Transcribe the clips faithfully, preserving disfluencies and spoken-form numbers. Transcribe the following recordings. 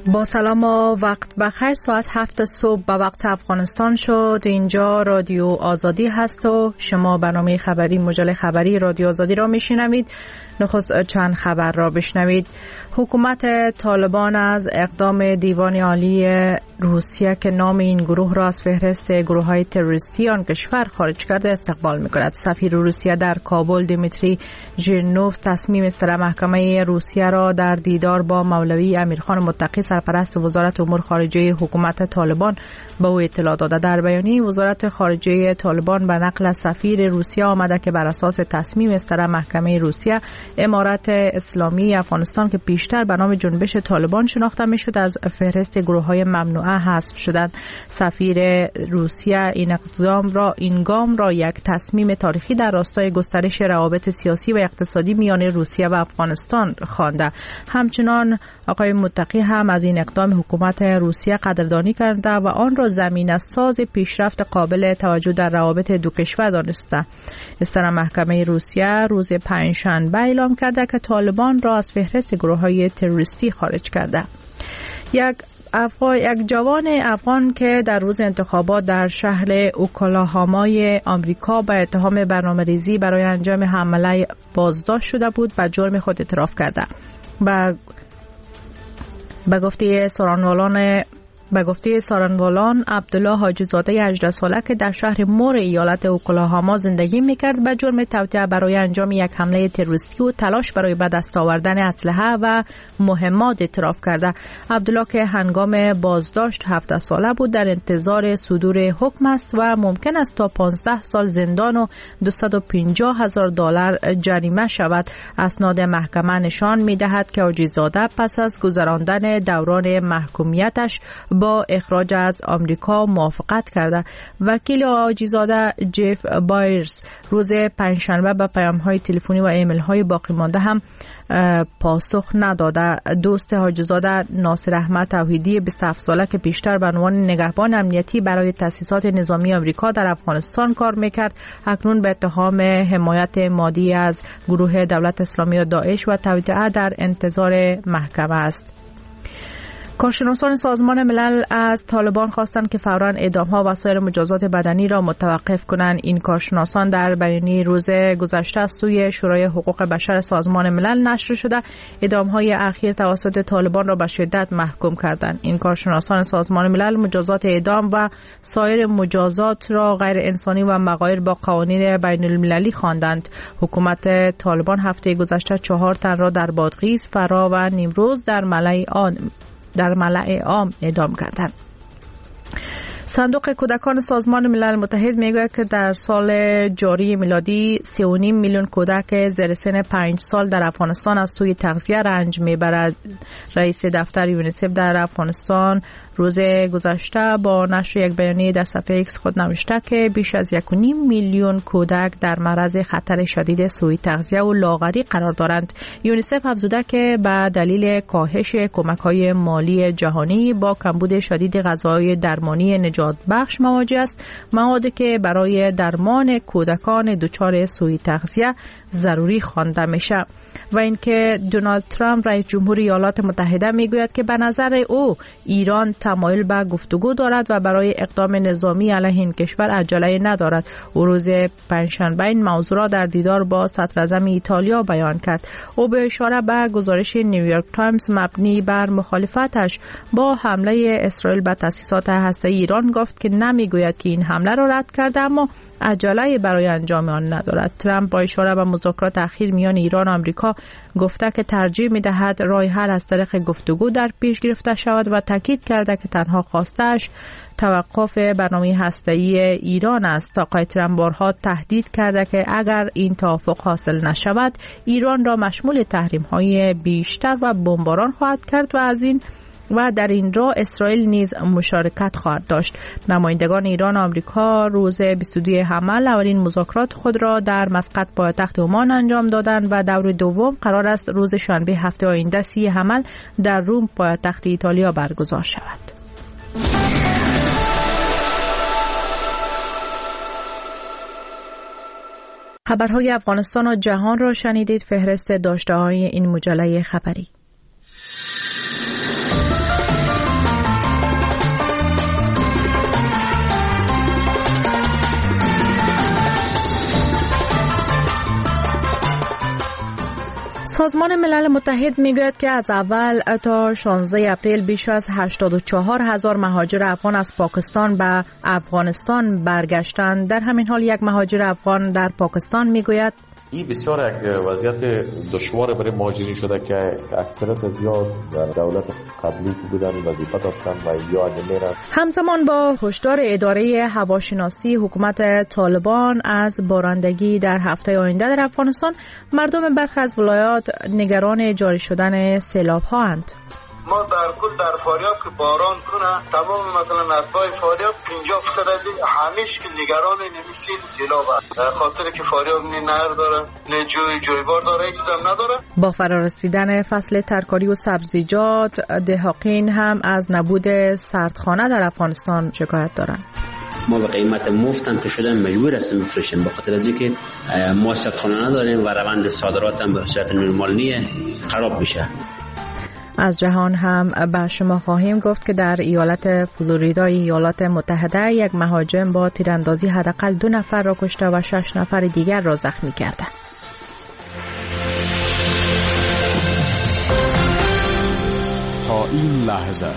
با سلام و وقت بخیر. ساعت هفت صبح به وقت افغانستان شد. اینجا رادیو آزادی هست و شما برنامه خبری مجله خبری رادیو آزادی را میشنوید. نخست چند خبر را بشنوید. حکومت طالبان از اقدام دیوان عالی روسیه که نام این گروه را از فهرست گروه های تروریستی آن کشور خارج کرده استقبال می‌کند. سفیر روسیه در کابل دیمیتری ژیرنوف تصمیم است محکمه روسیه را در دیدار با مولوی امیرخان متقی سرپرست وزارت امور خارجه حکومت طالبان به او اطلاع داده. در بیانیه وزارت خارجه طالبان به نقل از سفیر روسیه آمده که بر اساس تصمیم است محکمه روسیه امارت اسلامی افغانستان که بیشتر به نام جنبش طالبان شناخته می‌شد از فهرست گروه‌های ممنوعه حذف شدند. سفیر روسیه این اقدام را این گام را یک تصمیم تاریخی در راستای گسترش روابط سیاسی و اقتصادی میان روسیه و افغانستان خوانده. همچنان آقای متقی هم از این اقدام حکومت روسیه قدردانی کرده و آن را زمینه ساز پیشرفت قابل توجه در روابط دو کشور دانسته. استان محکمه روسیه روز پنجشنبه اعلام کرده که طالبان را از فهرست گروه‌های تروریستی خارج کرده. یک افغان یک جوان افغان که در روز انتخابات در شهر اوکلاهامای آمریکا به اتهام برنامه‌ریزی برای انجام حمله بازداشت شده بود به جرم خود اعتراف کرده. به به گفته سارانوالان به گفته سارانوالان عبدالله حاجی زاده هجده ساله که در شهر مور ایالت اوکلاهاما زندگی میکرد به جرم توطئه برای انجام یک حمله تروریستی و تلاش برای به دست آوردن اسلحه و مهمات اعتراف کرده. عبدالله که هنگام بازداشت هفده ساله بود در انتظار صدور حکم است و ممکن است تا پانزده سال زندان و دویست و پنجاه هزار دلار جریمه شود. اسناد محکمه نشان میدهد که حاجی زاده پس از گذراندن دوران محکومیتش با اخراج از آمریکا موافقت کرده. وکیل حاجیزاده جف بایرز روز پنجشنبه به پیام‌های تلفنی و ایمیل‌های باقی مانده هم پاسخ نداده. دوست حاجیزاده ناصر احمد توحیدی بیست و هفت ساله که بیشتر به عنوان نگهبان امنیتی برای تأسیسات نظامی آمریکا در افغانستان کار میکرد، اکنون به اتهام حمایت مادی از گروه دولت اسلامی و داعش و توطئه در انتظار محکمه است. کارشناسان سازمان ملل از طالبان خواستند که فوراً اعدام‌ها و سایر مجازات بدنی را متوقف کنند. این کارشناسان در بیانیه روز گذشته از سوی شورای حقوق بشر سازمان ملل نشر شده اعدام‌های اخیر توسط طالبان را به شدت محکوم کردند. این کارشناسان سازمان ملل مجازات اعدام و سایر مجازات را غیر انسانی و مغایر با قوانین بین‌المللی خواندند. حکومت طالبان هفته گذشته چهار تن را در بادغیس، فرا و نیمروز در ملأ آن در ملأ عام اعدام کردند. صندوق کودکان سازمان ملل متحد میگوید که در سال جاری میلادی سه و نیم میلیون کودک زیر سن پنج سال در افغانستان از سوی تغذیه رنج میبرد. رئیس دفتر یونیسف در افغانستان روز گذشته با نشر یک بیانیه در صفحه ایکس خود نوشته که بیش از یک و نیم میلیون کودک در معرض خطر شدید سوء تغذیه و لاغری قرار دارند. یونیسف افزوده که به دلیل کاهش کمک‌های مالی جهانی با کمبود شدید غذاهای درمانی نجات بخش مواجه است، موادی که برای درمان کودکان دچار سوء تغذیه ضروری خوانده میشه. و اینکه دونالد ترامپ رئیس جمهور ایالات متحده میگوید که به نظر او ایران تمایل به گفتگو دارد و برای اقدام نظامی علیه این کشور عجله ندارد. او روز پنجشنبه این موضوع را در دیدار با صدراعظم ایتالیا بیان کرد. او به اشاره به گزارش نیویورک تایمز مبنی بر مخالفتش با حمله اسرائیل به تأسیسات هسته‌ای ایران گفت که نمیگوید که این حمله را رد کرده اما عجله برای انجام آن ندارد. ترامپ با اشاره به مذاکرات اخیر میان ایران و آمریکا گفته که ترجیح می‌دهد راه حل از طریق گفتگو در پیش گرفته شود و تاکید کرده که تنها خواستش توقف برنامه هسته‌ای ایران است. آقای ترامپ بارها تهدید کرده که اگر این توافق حاصل نشود ایران را مشمول تحریم‌های بیشتر و بمباران خواهد کرد و از این و در این راه اسرائیل نیز مشارکت خواهد داشت. نمایندگان ایران و آمریکا روز بیست و دو حمل اولین مذاکرات خود را در مسقط پایتخت عمان انجام دادند و دور دوم قرار است روز شنبه هفته آینده سی حمل در روم پایتخت ایتالیا برگزار شود. خبرهای افغانستان و جهان را شنیدید. فهرست داشته‌های این مجله خبری. سازمان ملل متحد میگوید که از اول تا شانزده اپریل بیش از هشتاد و چهار هزار مهاجر افغان از پاکستان به افغانستان برگشتند. در همین حال یک مهاجر افغان در پاکستان میگوید این بسیار یک وضعیت دشوار برای مهاجرین شده که اکثریت زیاد در دولت قبلی که بودن وظیفه داشتن و یا اگه میرن. همزمان با هشدار اداره هواشناسی حکومت طالبان از بارندگی در هفته آینده در افغانستان، مردم برخی از ولایات نگران جاری شدن سیلاب ها اند. ما در کل در فاریاب که باران کنه تمام مثلا اتباع فاریاب پنجاه درصد از همیش که نگران نمیشین سیلاب است، خاطر که فاریاب نه نهر داره نه جوی جویبار داره، هیچ چیز نداره. با فرارسیدن فصل ترکاری و سبزیجات، دهقان هم از نبود سردخانه در افغانستان شکایت دارند. ما به قیمت مفت هم که شدن مجبور هستیم بفروشیم، به خاطر از اینکه ما سردخانه نداریم و روند صادرات هم به صورت نرمال نیست، خراب میشه. از جهان هم به شما خواهیم گفت که در ایالت فلوریدا ایالات متحده یک مهاجم با تیراندازی حداقل دو نفر را کشته و شش نفر دیگر را زخمی کرده. تا این لحظه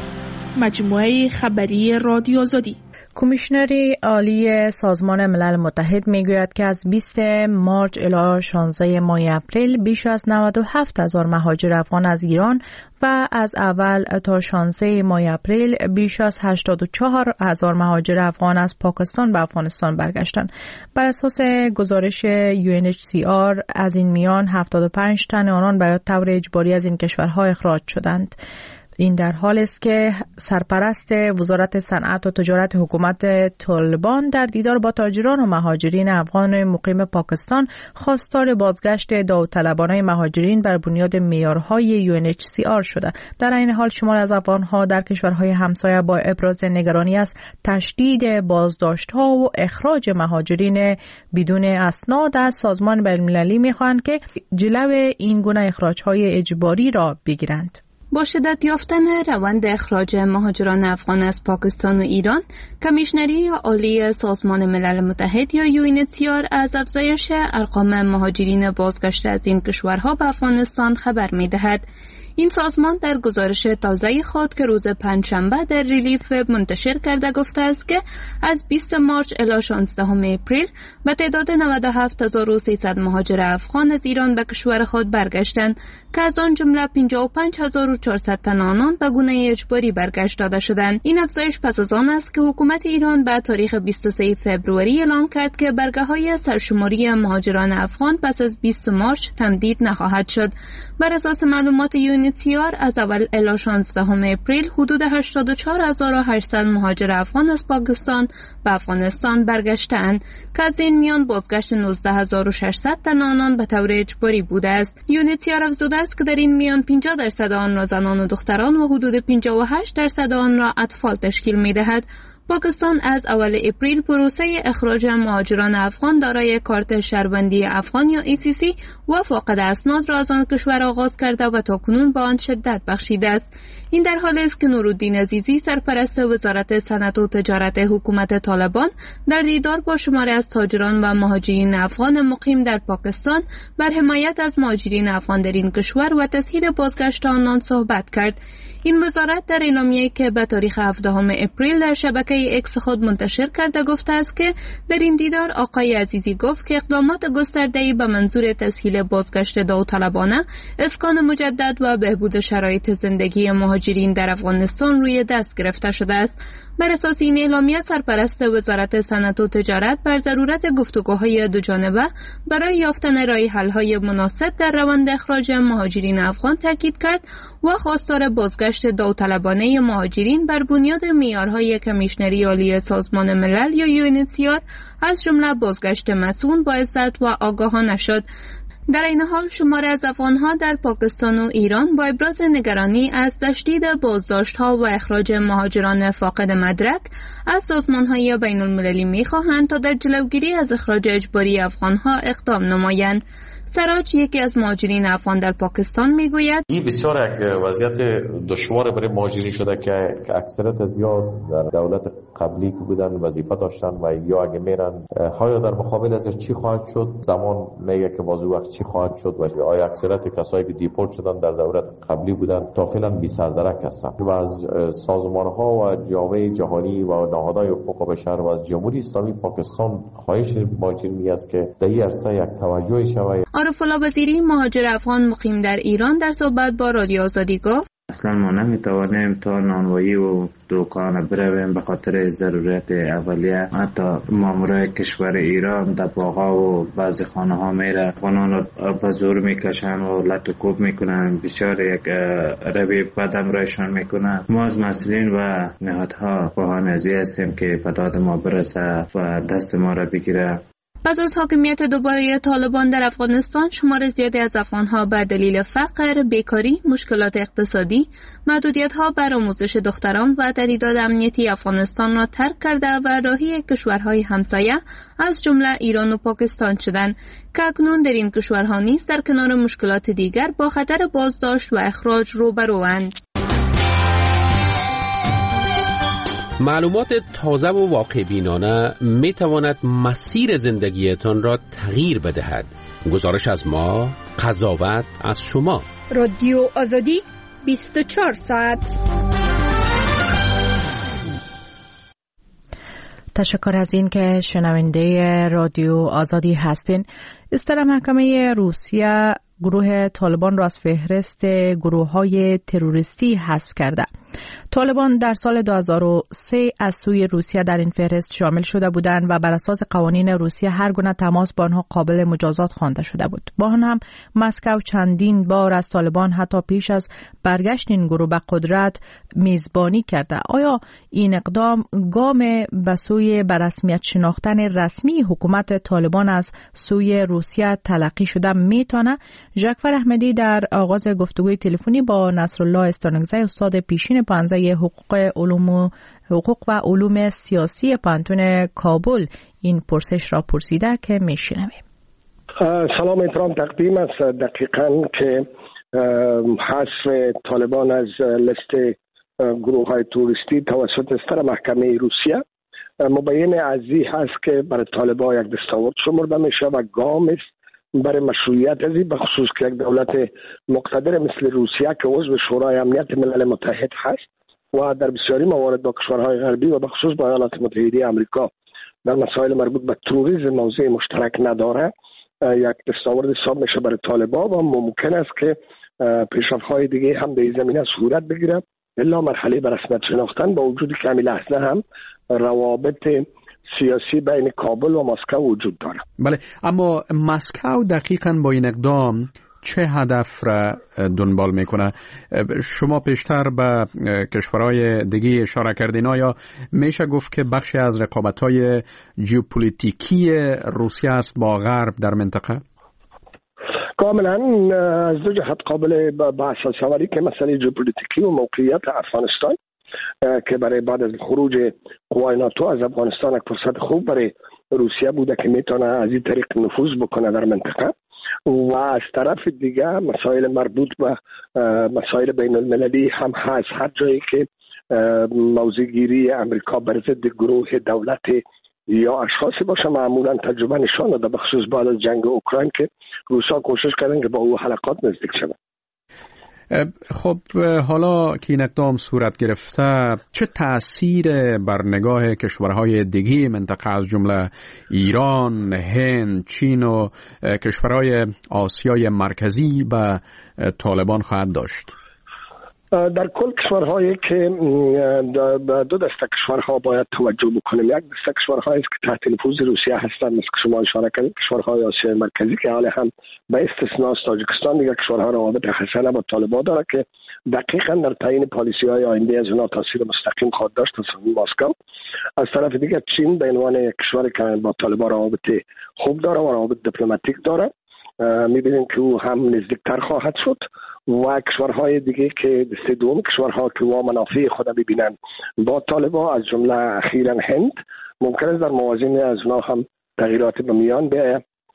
مجموعه خبری رادیو آزادی. کمیشنر عالی سازمان ملل متحد میگوید که از بیستم مارس الی شانزدهم ماه اپریل بیش از نود و هفت هزار مهاجر افغان از ایران و از اول تا شانزدهم ماه اپریل بیش از هشتاد و چهار هزار مهاجر افغان از پاکستان به افغانستان برگشتند. بر اساس گزارش یو ان اچ سی آر از این میان هفتاد و پنج تن آنان به طور اجباری از این کشورها اخراج شدند. این در حال است که سرپرست وزارت صنعت و تجارت حکومت طالبان در دیدار با تاجران و مهاجرین افغان مقیم پاکستان خواستار بازگشت داوطلبانه مهاجرین بر بنیاد معیارهای یو ان اچ سی آر شده. در این حال شمار از افغانها در کشورهای همسایه با ابراز نگرانی از تشدید بازداشت‌ها و اخراج مهاجرین بدون اسناد از سازمان بین‌المللی می‌خواهند که جلو این گونه اخراج‌های اجباری را بگیرند. با شدت یافتن روند اخراج مهاجران افغان از پاکستان و ایران، کمیشنری عالی سازمان ملل متحد یا یو ان اچ سی آر از افزایش ارقام مهاجرین بازگشته از این کشورها به افغانستان خبر می‌دهد. این سازمان در گزارش تازه خود که روز پنجشنبه در ریلیف منتشر کرده گفته است که از بیستم مارس الی شانزدهم اپریل به تعداد نود و هفت هزار و سیصد مهاجر افغان از ایران به کشور خود برگشتند که از آن جمله پنجاه و پنج هزار و چهارصد تن آنان به گونه اجباری برگشت داده شدند. این افزایش پس از آن است که حکومت ایران به تاریخ بیست و سوم فوریه اعلام کرد که برگه‌های سرشماری مهاجران افغان پس از بیستم مارس تمدید نخواهد شد. بر اساس معلومات یو ان اچ سی آر از اول الی شانزدهم اپریل حدود هشتاد و چهار هزار و هشتصد مهاجر افغان از پاکستان به افغانستان برگشتند که از این میان بازگشت نوزده هزار و ششصد تن آنان به طور اجباری بوده است. یو ان اچ سی آر افزوده است که در این میان پنجاه درصد آن را زنان و دختران و حدود پنجاه و هشت درصد آن را اطفال تشکیل می‌دهد. پاکستان از اول اپریل پروسه اخراج مهاجران افغان دارای کارت شهروندی افغان یا ای سی سی و فاقد اسناد را از آن کشور آغاز کرده و تاکنون به آن شدت بخشیده است. این در حالی است که نورالدین عزیزی سرپرست وزارت صنعت و تجارت حکومت طالبان در دیدار با شماری از تاجران و مهاجرین افغان مقیم در پاکستان بر حمایت از مهاجرین افغان در این کشور و تسهیل بازگشت آنان صحبت کرد. این وزارت در اعلامیه‌ای که به تاریخ هفدهم اپریل در شبکه اکس خود منتشر کرده گفته است که در این دیدار آقای عزیزی گفت که اقدامات گسترده‌ای به منظور تسهیل بازگشت داوطلبانه، اسکان مجدد و بهبود شرایط زندگی مهاجرین در افغانستان روی دست گرفته شده است. بر اساس این اعلامیه سرپرست وزارت صنعت و تجارت بر ضرورت گفتگوهای دوجانبه برای یافتن راه حل‌های مناسب در روند اخراج مهاجرین افغان تاکید کرد و خواستار بازگشت داوطلبانه مهاجرین بر بنیاد معیارهای کمیشنری عالی سازمان ملل یا یو ان اچ سی آر از جمله بازگشت مسئول با عزت و آگاهانه شد. در این حال شماری از افغانها در پاکستان و ایران با ابراز نگرانی از تشدید بازداشت‌ها و اخراج مهاجران فاقد مدرک از سازمان‌های بین‌المللی می‌خواهند تا در جلوگیری از اخراج اجباری افغانها اقدام نمایند. سراج یکی از مهاجرین افغان در پاکستان میگوید این بسیار یک وضعیت دشوار برای مهاجرین شده که اکثریت زیاد در دولت قبلی که بودن وظیفه داشتن و یا اگه میرن های در مقابل ازش چی خواهد شد، زمان میگه که بازو وقت چی چی خواهد شد و آیا اکثریت کسایی که دیپورت شدن در دولت قبلی بودن تا فعلا بی سردرک هستند و از سازمان‌ها و جامعه جهانی و نهادهای حقوق بشر و از جمهوری اسلامی پاکستان خواهش مهاجرینی است که در این عرصه یک توجه شود. عارف الله وزیری مهاجر افغان مقیم در ایران در صحبت با رادیو آزادی گفت اصلا ما نمیتوانیم تا نانوایی و دکان برویم به خاطر ضرورت اولیه. حتی مامورای کشور ایران در باغا و بعضی خانه ها میره خانان رو به زور میکشن و لط و کوب میکنن، بسیار یک روی بدم رایشان میکنن. ما از مسئولین و نهادها خواهان ازی هستیم که به داد ما برسه و دست ما را بگیره. پس از حاکمیت دوباره طالبان در افغانستان، شمار زیادی از افغانها به دلیل فقر، بیکاری، مشکلات اقتصادی، محدودیت‌ها بر آموزش دختران و تهدیدات امنیتی افغانستان را ترک کرده و راهی کشورهای همسایه از جمله ایران و پاکستان شدند که اکنون در این کشورها نیز در کنار مشکلات دیگر با خطر بازداشت و اخراج روبروند. معلومات تازه و واقع بینانه می تواند مسیر زندگیتان را تغییر بدهد. گزارش از ما، قضاوت از شما. رادیو آزادی بیست و چهار ساعت. تشکر از این که شنونده رادیو آزادی هستین. اصدار محکمه روسیه گروه طالبان را از فهرست گروه‌های تروریستی حذف کرده. طالبان در سال دو هزار و سه از سوی روسیه در این فهرست شامل شده بودند و بر اساس قوانین روسیه هر گونه تماس با آنها قابل مجازات خوانده شده بود. با آن هم مسکو چندین بار از طالبان حتی پیش از برگشت این گروه به قدرت میزبانی کرده. آیا این اقدام گام به سوی به رسمیت شناختن رسمی حکومت طالبان از سوی روسیه تلقی شده میتونه؟ ژاکفر احمدی در آغاز گفتگوی تلفنی با نصرالله استانکزی استاد پیشین پانزه حقوق علوم و حقوق و علوم سیاسی پانتون کابل این پرسش را پرسیده که میشنویم. سلام احترام تقدیم است. دقیقاً که حذف طالبان از لیست گروه های توریستی توسط استر محکمه روسیه مبین ازی هست که برای طالبان یک دستاورد شمرده میشه و گام است برای مشروعیت ازی، بخصوص که یک دولت مقتدر مثل روسیه که عضو شورای امنیت ملل متحد هست و در بسیاری موارد با کشورهای غربی و بخصوص با ایالات متحده آمریکا در مسائل مربوط به تروریسم موضع مشترک نداره، یک دستاورد حساب میشه برای طالبان و ممکن است که پیشرفت‌های دیگه هم در این زمینه صورت بگیره. الا مرحله به رسمیت شناختن با وجود کمی لحظه هم روابط سیاسی بین کابل و مسکو وجود داره. بله، اما مسکو دقیقاً با این اقدام چه هدف را دنبال میکنه؟ شما پیشتر به کشورهای دیگه اشاره کردین، آیا میشه گفت که بخشی از رقابت‌های ژئوپلیتیکی روسیه است با غرب در منطقه؟ کاملا از دو جهت قابل بحث است. که مسئله ژئوپلیتیکی و موقعیت افغانستان که برای بعد از خروج قوای ناتو از افغانستان یک فرصت خوب برای روسیه بوده که میتونه از این طریق نفوذ بکنه در منطقه، و از طرف دیگه مسائل مربوط به مسائل بین المللی هم هست. هر جایی که موضع‌گیری امریکا بر ضد گروه دولت یا اشخاصی باشه معمولا تجربه نشان داده، بخصوص بعد از جنگ اوکراین که روسا کوشش کردن که با او حلقات نزدیک شدن. خب حالا که این اقدام صورت گرفته چه تأثیر بر نگاه کشورهای دیگه منطقه از جمله ایران، هند، چین و کشورهای آسیای مرکزی به طالبان خواهد داشت؟ در کل کشورهایی که دو دسته کشورها باید توجه بکنیم. یک دسته کشورهایی است که تحت نفوذ روسیه هستند، مثل که شما اشاره کردید کشورهای آسیای مرکزی که حالا هم به استثناء تاجیکستان دیگر کشورها روابط حسنه با طالبان داره که دقیقاً در تعیین پالیسی‌های آینده از اونها تاثیر مستقیم خواهد داشت از مسکو. از طرف دیگر چین به عنوان یک کشوری که با طالبان روابط خوب داره و روابط دیپلماتیک داره، می‌بینیم که او هم نزدیکتر خواهد شد و کشورهای دیگه که دسته دوم کشورها که وا منافع خود می‌بینن با طالبان از جمله اخیراً هند ممکن است در موازین از اونها هم تغییرات به میان بیاید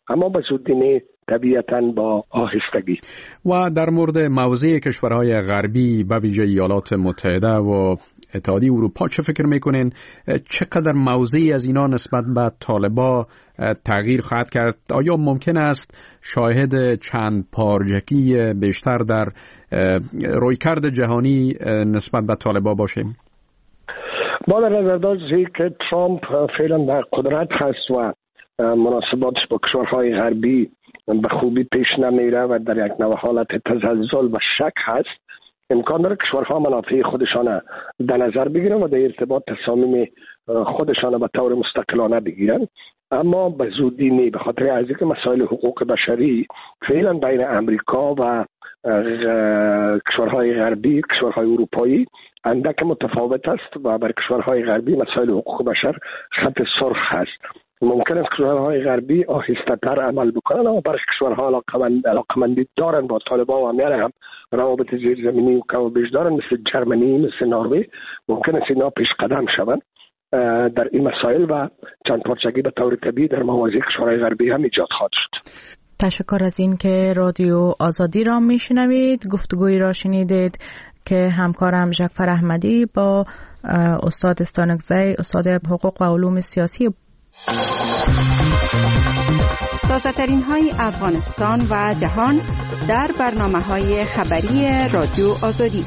اما به زودی طبیعتاً با آهستگی. و در مورد موضع کشورهای غربی به ویژه ایالات متحده و اتحادیه اروپا چه فکر میکنین؟ چقدر موضعی از اینا نسبت به طالبان تغییر خواهد کرد؟ آیا ممکن است شاهد چند پارچگی بیشتر در رویکرد جهانی نسبت به طالبان باشیم؟ با در نظر داشت که ترامپ فعلا در قدرت هست و مناسباتش با کشورهای غربی به خوبی پیش نمیره و در یک نوع حالت تزلزل و شک هست، امکان داره کشورها منافع خودشان در نظر بگیرن و در ارتباط تصامیم خودشان به طور مستقلانه بگیرن. اما به زودی نه، به خاطر از اینکه مسائل حقوق بشری فعلا بین امریکا و کشورهای غربی، کشورهای اروپایی اندک متفاوت است و بر کشورهای غربی مسائل حقوق بشر خط سرخ هست. ممکن است کشورهای غربی آهسته‌تر عمل بکنن، اما برای کشورها علاقمندی دارن با طالبان و همیشه هم روابط زیرزمینی و کم و بیش دارن، مثل جرمنی، مثل نروژ. ممکن است اینا پیش قدم شوند در این مسائل و چند پارچگی به طور طبیعی در موازی کشورهای غربی هم ایجاد خواهد شد. تشکر از این که رادیو آزادی را میشنوید. گفتگویی را شنیدید که همکارم جعفر احمدی با استاد استانکزی، استاد حقوق و علوم سیاسی. تازه‌ترین های افغانستان و جهان در برنامه‌های خبری رادیو آزادی.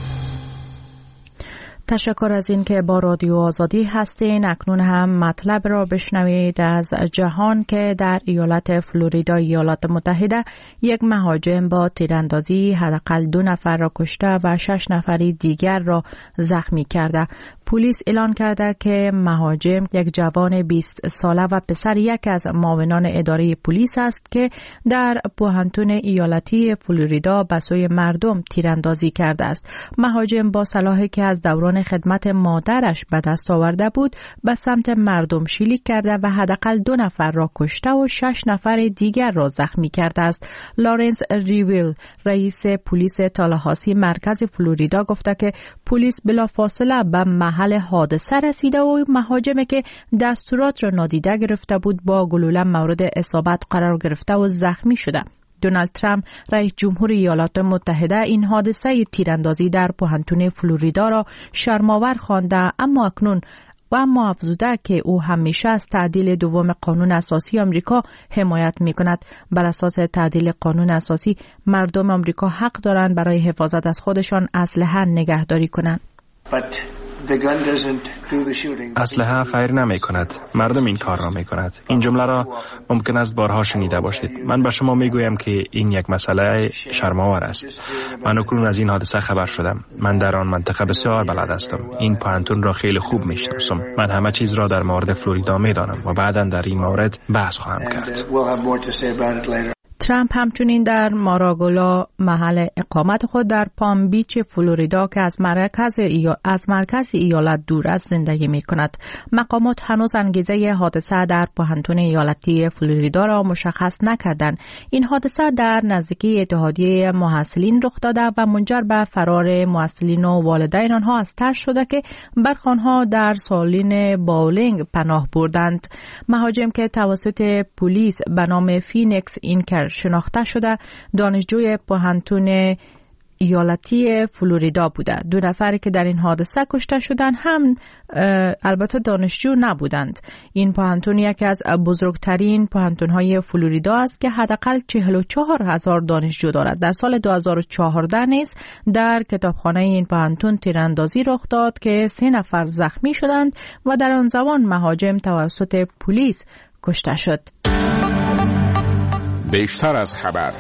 تشکر از این که با رادیو آزادی هستین. اکنون هم مطلب را بشنوید از جهان که در ایالت فلوریدا ایالات متحده یک مهاجم با تیراندازی حداقل دو نفر را کشته و شش نفری دیگر را زخمی کرده. پلیس اعلان کرده که مهاجم یک جوان بیست ساله و پسر یک از معاونان اداره پلیس است که در پوهنتون ایالتی فلوریدا به سوی مردم تیراندازی کرده است. مهاجم با سلاحی که از دوران خدمت مادرش به دست آورده بود به سمت مردم شلیک کرده و حداقل دو نفر را کشته و شش نفر دیگر را زخمی کرده است. لارنس ریویل، رئیس پلیس تالاهاسی مرکز فلوریدا، گفته که پلیس بلافاصله به محل حادثه رسیده و مهاجمی که دستورات را نادیده گرفته بود با گلوله مورد اصابت قرار گرفته و زخمی شده. دونالد ترامپ رئیس جمهور ایالات متحده این حادثه تیراندازی در پوهنتون فلوریدا را شرم‌آور خوانده، اما اکنون و اما افزوده که او همیشه از تعدیل دوم قانون اساسی آمریکا حمایت می‌کند. بر اساس تعدیل قانون اساسی مردم آمریکا حق دارند برای حفاظت از خودشان اسلحه نگهداری کنند. اسلحه خیر نمی کند، مردم این کار را می کند. این جمله را ممکن است بارها شنیده باشید. من به شما می گویم که این یک مسئله شرم‌آور است. من اکنون از این حادثه خبر شدم. من در آن منطقه بسیار بلد هستم. این پوهنتون را خیلی خوب می شناسم. من همه چیز را در مورد فلوریدا می دانم و بعداً در این مورد بحث خواهم کرد. ترامپ همچنین در ماراگولا، محل اقامت خود در پام بیچ فلوریدا که از مرکز ایال... از مرکز ایالت دور است زندگی می کند. مقامات هنوز انگیزه حادثه در پوهنتون ایالتی فلوریدا را مشخص نکردند. این حادثه در نزدیکی اتحادیه محصلین رخ داده و منجر به فرار محصلین و والدین آنها از ترس شده که برخی آنها در سالن باولینگ پناه بردند. مهاجم که توسط پلیس به نام فینکس اینکر شناخته شده دانشجوی پوهنتون ایالتی فلوریدا بوده. دو نفری که در این حادثه کشته شدند هم البته دانشجو نبودند. این پوهنتون یکی از بزرگترین پوهنتون‌های فلوریدا است که حداقل چهل و چهار هزار دانشجو دارد. در سال دو هزار و چهارده نیز در کتابخانه این پوهنتون تیراندازی رخ داد که سه نفر زخمی شدند و در آن زمان مهاجم توسط پلیس کشته شد. بیشتر از خبر.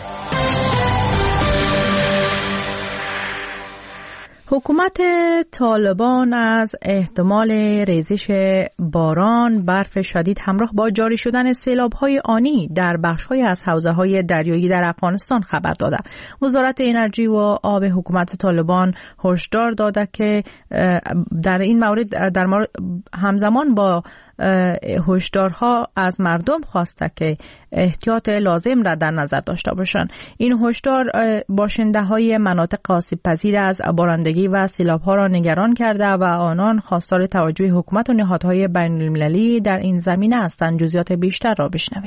حکومت طالبان از احتمال ریزش باران، برف شدید همراه با جاری شدن سیلاب‌های آنی در بخش‌های از حوزه‌های دریایی در افغانستان خبر داده. وزارت انرژی و آب حکومت طالبان هشدار داده که در این مورد در مورد همزمان با هشدارها از مردم خواسته که احتیاط لازم را در نظر داشته باشند. این هشدار باشنده‌های مناطق آسیب پذیر از بارندگی و سیلاب‌ها را نگران کرده و آنان خواستار توجه حکومت و نهادهای بین‌المللی در این زمینه هستند. جزئیات بیشتر را بشنوید.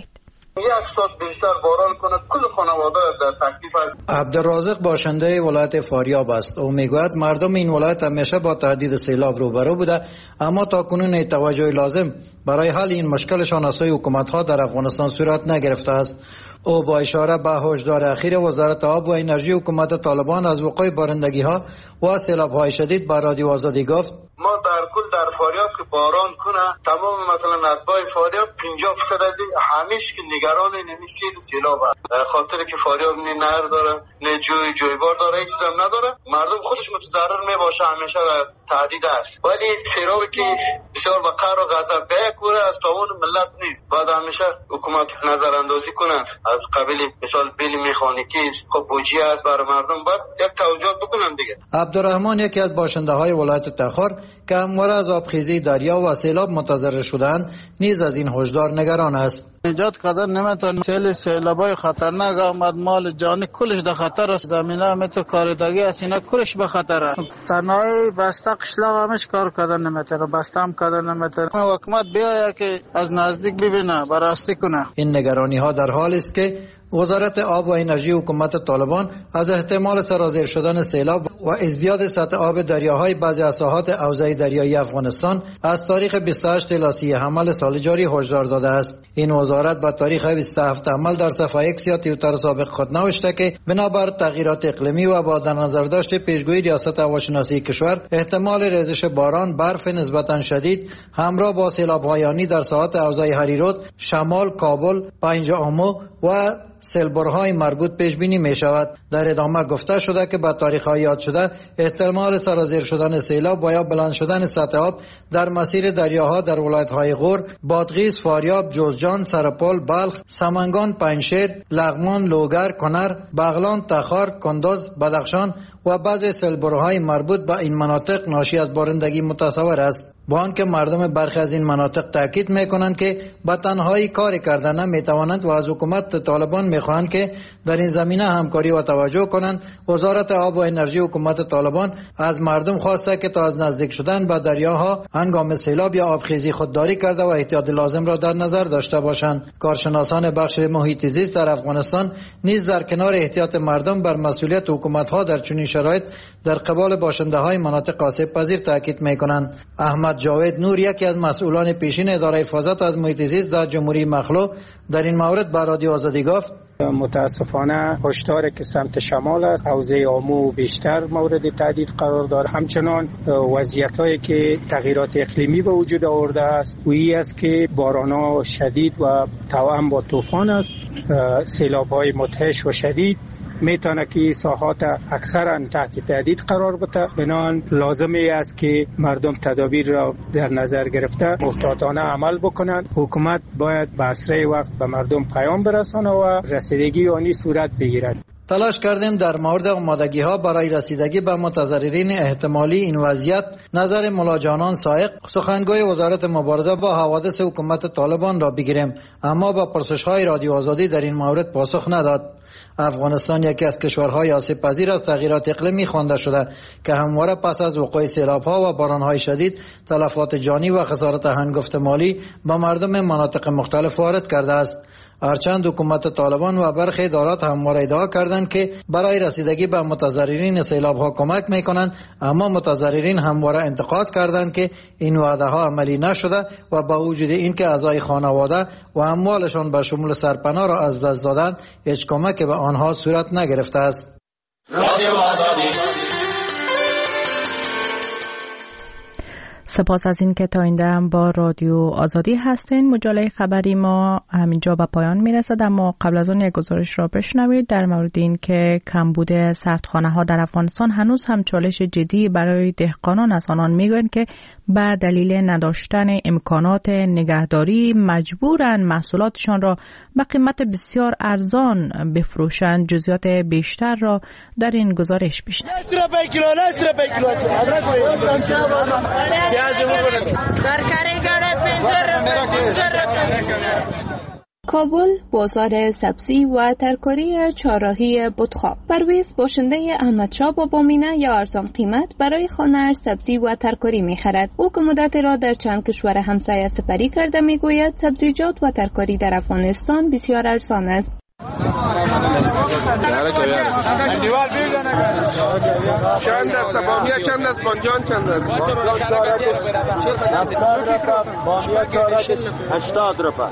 یک ساعت بیشتر باران کنه کل خانواده در تکلیف است. عبدالرازق باشنده ولایت فاریاب است. او میگوید مردم این ولایت همیشه با تهدید سیلاب روبرو بوده، اما تا کنون توجه لازم برای حل این مشکلشان از سوی حکومت‌ها در افغانستان صورت نگرفته است. او با اشاره به هشدار اخیر وزارت آب و انرژی حکومت طالبان از وقوع بارندگی‌ها و سیلاب‌های شدید به رادیو آزادی گفت: ما در کل در فاریاب که باران کنه تمام مثلا اتباع فاریاب پنجاه درصد از همیش که نگران نمیشید سیلاب است، خاطر که فاریاب نی نهر داره، نه جوی جویبار داره، هیچ چیز هم نداره. مردم خودش متضرر میباشه، همیشه از تهدید است. ولی سیلابی که بسیار به قهر و غضب بیاکوره از تعاون ملت نیست. بعد همیشه حکومت نظر اندازی کنن از قبیل مثال بیل مکانیکی خب بوجی است برای مردم، بعد یک توجیه بکنن دیگه. عبدالرحمن یکی از باشنده های ولایت تخار که همواره از آبخیزی دریا و سیلاب متضرر شدند نیز از این هشدار نگران است. نجات قدر نمیتونه سیل سیلابای خطرناک آمد، مال جانی کلش در خطر است، زمینه متر کاردگی است، اینا کلش به خطر است. تنهایی بسته قشلاق همش کار کردن نمیتونه، بسته هم کردن نمیتونه. حکومت بیاید که از نزدیک ببینه، بررسی کنه. این نگرانی ها در حالی است که وزارت آب و انرژی حکومت طالبان از احتمال سرازیر شدن سیلاب و ازدیاد سطح آب دریاهای بعضی از ساحات حوزه دریایی افغانستان از تاریخ بیست و هشت الی سی حمل سال جاری هشدار داده است. این وزارت با تاریخ بیست و هفت حمل در صفحه ایکس یا توییتر سابق خود نوشته که بنابر تغییرات اقلیمی و با در نظر داشت پیشگویی ریاست هواشناسی کشور احتمال ریزش باران برف نسبتا شدید همراه با سیلاب‌های آنی در ساحات حوزه هریرود، شمال، کابل، پنج آمو و سیلبرهای مربوط پیش بینی می شود. در ادامه گفته شده که با تاریخ های یاد شده احتمال سرازیر شدن سیلاب و یا بلند شدن سطح آب در مسیر دریاها در ولایت های غور، بادغیس، فاریاب، جوزجان، سرپل، بلخ، سمنگان، پنجشیر، لغمان، لوگر، کنر، بغلان، تخار، کندوز، بدخشان و بعضی سیلبرهای مربوط به این مناطق ناشی از بارندگی متصور است. با آنکه مردم برخی از این مناطق تاکید میکنند که به تنهایی کاری کردن نمیتوانند و از حکومت طالبان میخواهند که در این زمینه همکاری و توجه کنند. وزارت آب و انرژی حکومت طالبان از مردم خواسته که تا از نزدیک شدن به دریاها هنگام سیلاب یا آبخیزی خودداری کرده و احتیاط لازم را در نظر داشته باشند. کارشناسان بخش محیط زیست در افغانستان نیز در کنار احتیاط مردم بر مسئولیت حکومت‌ها در چنین شرایط در قبال باشنده‌های مناطق آسیب پذیر تاکید می‌کنند. احمد جاوید نور یکی از مسئولان پیشین اداره حفاظت از محیط زیست در جمهوری مخلو در این مورد به رادیو آزادی گفت: متاسفانه هشدار که سمت شمال است، حوزه آمو بیشتر مورد تهدید قرار دارد. همچنان وضعیت‌هایی که تغییرات اقلیمی به وجود آورده است وی است که باران‌ها شدید و توأم با طوفان است، سیلاب‌های مدهش و شدید میتونه که ساحات اکثرا تحت تهدید قرار بده. بنابراین لازمی است که مردم تدابیر را در نظر گرفته محتاطانه عمل بکنند. حکومت باید به اسرع وقت به مردم پیام برسانه و رسیدگی آنی صورت بگیرد. تلاش کردیم در مورد آمادگی ها برای رسیدگی به متضررین احتمالی این وضعیت نظر ملاجانان سایق، سخنگوی وزارت مبارزه با حوادث حکومت طالبان را بگیریم، اما با پرسش های رادیو آزادی در این مورد پاسخ نداد. افغانستان یکی از کشورهای آسیب پذیر از تغییرات اقلیمی خوانده شده که همواره پس از وقوع سیلاب‌ها و باران‌های شدید تلفات جانی و خسارت هنگفت مالی به مردم مناطق مختلف وارد کرده است. هرچند حکومت طالبان و برخی ادارات همواره ادعا کردند که برای رسیدگی به متضررین سیلاب‌ها کمک می‌کنند، اما متضررین همواره انتقاد کردند که این وعده‌ها عملی نشده و با وجود اینکه اعضای خانواده و اموالشان به شمول سرپناه را از دست دادند، هیچ کمکی به آنها صورت نگرفته است. رادیو آزادی. سپاس از این که تا اینجا هم با رادیو آزادی هستین. مجله خبری ما همینجا به پایان میرسد، اما قبل از اون یک گزارش را بشنوید در مورد این که کمبود سردخانه ها در افغانستان هنوز هم چالش جدی برای دهقانان است. آنان میگویند که به دلیل نداشتن امکانات نگهداری مجبورند محصولاتشان را به قیمت بسیار ارزان بفروشند. جزئیات بیشتر را در این گزارش بشنوید. کابل، بازار سبزی و ترکاری چهارراهی بتخاب. پرویز باشنده احمدشاه بابامینه یا ارزان قیمت برای خانه‌اش سبزی و ترکاری می‌خرد. او که مدت را در چند کشور همسایه سپری کرده می‌گوید سبزیجات و ترکاری در افغانستان بسیار ارزان است. چند است بامیه چند است بانجان چند است بامیه هشتاد روپا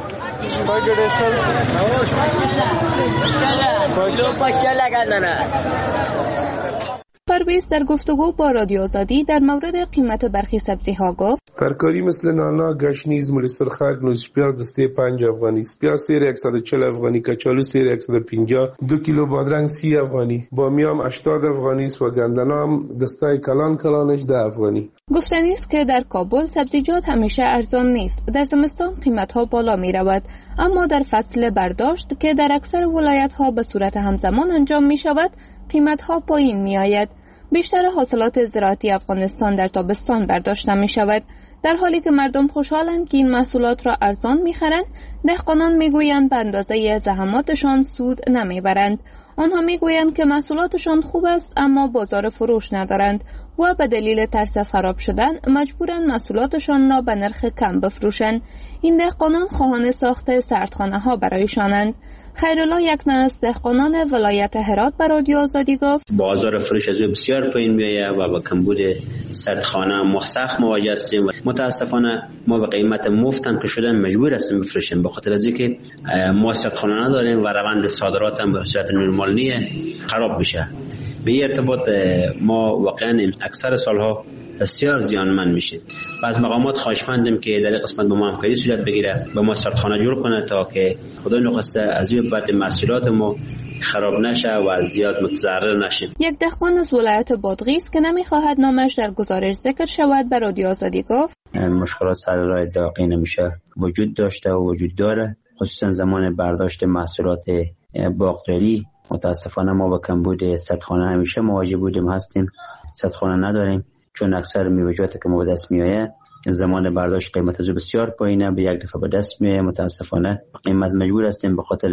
پرویز در گفتگو با رادیو آزادی در مورد قیمت برخی سبزی ها گفت ترکاری مثل نانا، گشنیز، موری سرخک، نوش پیاز دسته پنج افغانی، پیاز سیر صد و چهل افغانی، کچالو سیر صد و پنجاه، دو کیلو بادرنگ سی افغانی، بامیام هشتاد افغانی است و گندنام دسته کلان کلانش ده افغانی. گفتنی است که در کابل سبزیجات همیشه ارزان نیست. در زمستان قیمت ها بالا می رود، اما در فصل برداشت که در اکثر ولایت ها به صورت همزمان انجام می شود قیمت ها پایین می آید. بیشتر حاصلات زراعتی افغانستان در تابستان برداشته می شود. در حالی که مردم خوشحالند که این محصولات را ارزان می خرند، دهقانان می گویند به اندازه زحماتشان سود نمی برند. آنها می گویند که محصولاتشان خوب است اما بازار فروش ندارند و به دلیل ترس از خراب شدن مجبورند محصولاتشان را به نرخ کم بفروشند. این دهقانان خواهان ساخت سردخانه ها برایشانند. خیرالله یکنه از دهقانان ولایت هرات به رادیو آزادی گفت بازار فروش از بسیار پایین میآید و با کمبود سردخانه مخسخ مواجه هستیم و متاسفانه ما به قیمت مفت هم که شدن مجبور هستیم بفروشیم به خاطر از اینکه ما سردخانه نداریم و روند صادرات هم به صورت نرمال نیه خراب میشه. به این ارتباط ما واقعا اکثر سالها بسیار زیانمند میشه. بعض مقامات خواهشمندیم که در این قسمت با ما همکاری صورت بگیره، با ما سردخانه جور کنه تا که خدای نخواسته از این بعد محصولات ما خراب نشه و زیاد متضرر نشیم. یک دهقان از ولایت بادغیس که نمیخواهد نامش در گزارش ذکر شود به رادیو آزادی گفت مشکلات سر راه داغی نمیشه وجود داشته و وجود داره، خصوصا زمان برداشت محصولات باغداری. متاسفانه ما با کمبود سردخانه همیشه مواجه بودیم هستیم، سردخانه نداریم چون اکثر میوه‌جات که ما به دست میآید زمان برداشت قیمت از بسیار پایینه، به یک دفعه به دست میاد. متاسفانه قیمت مجبور هستیم به خاطر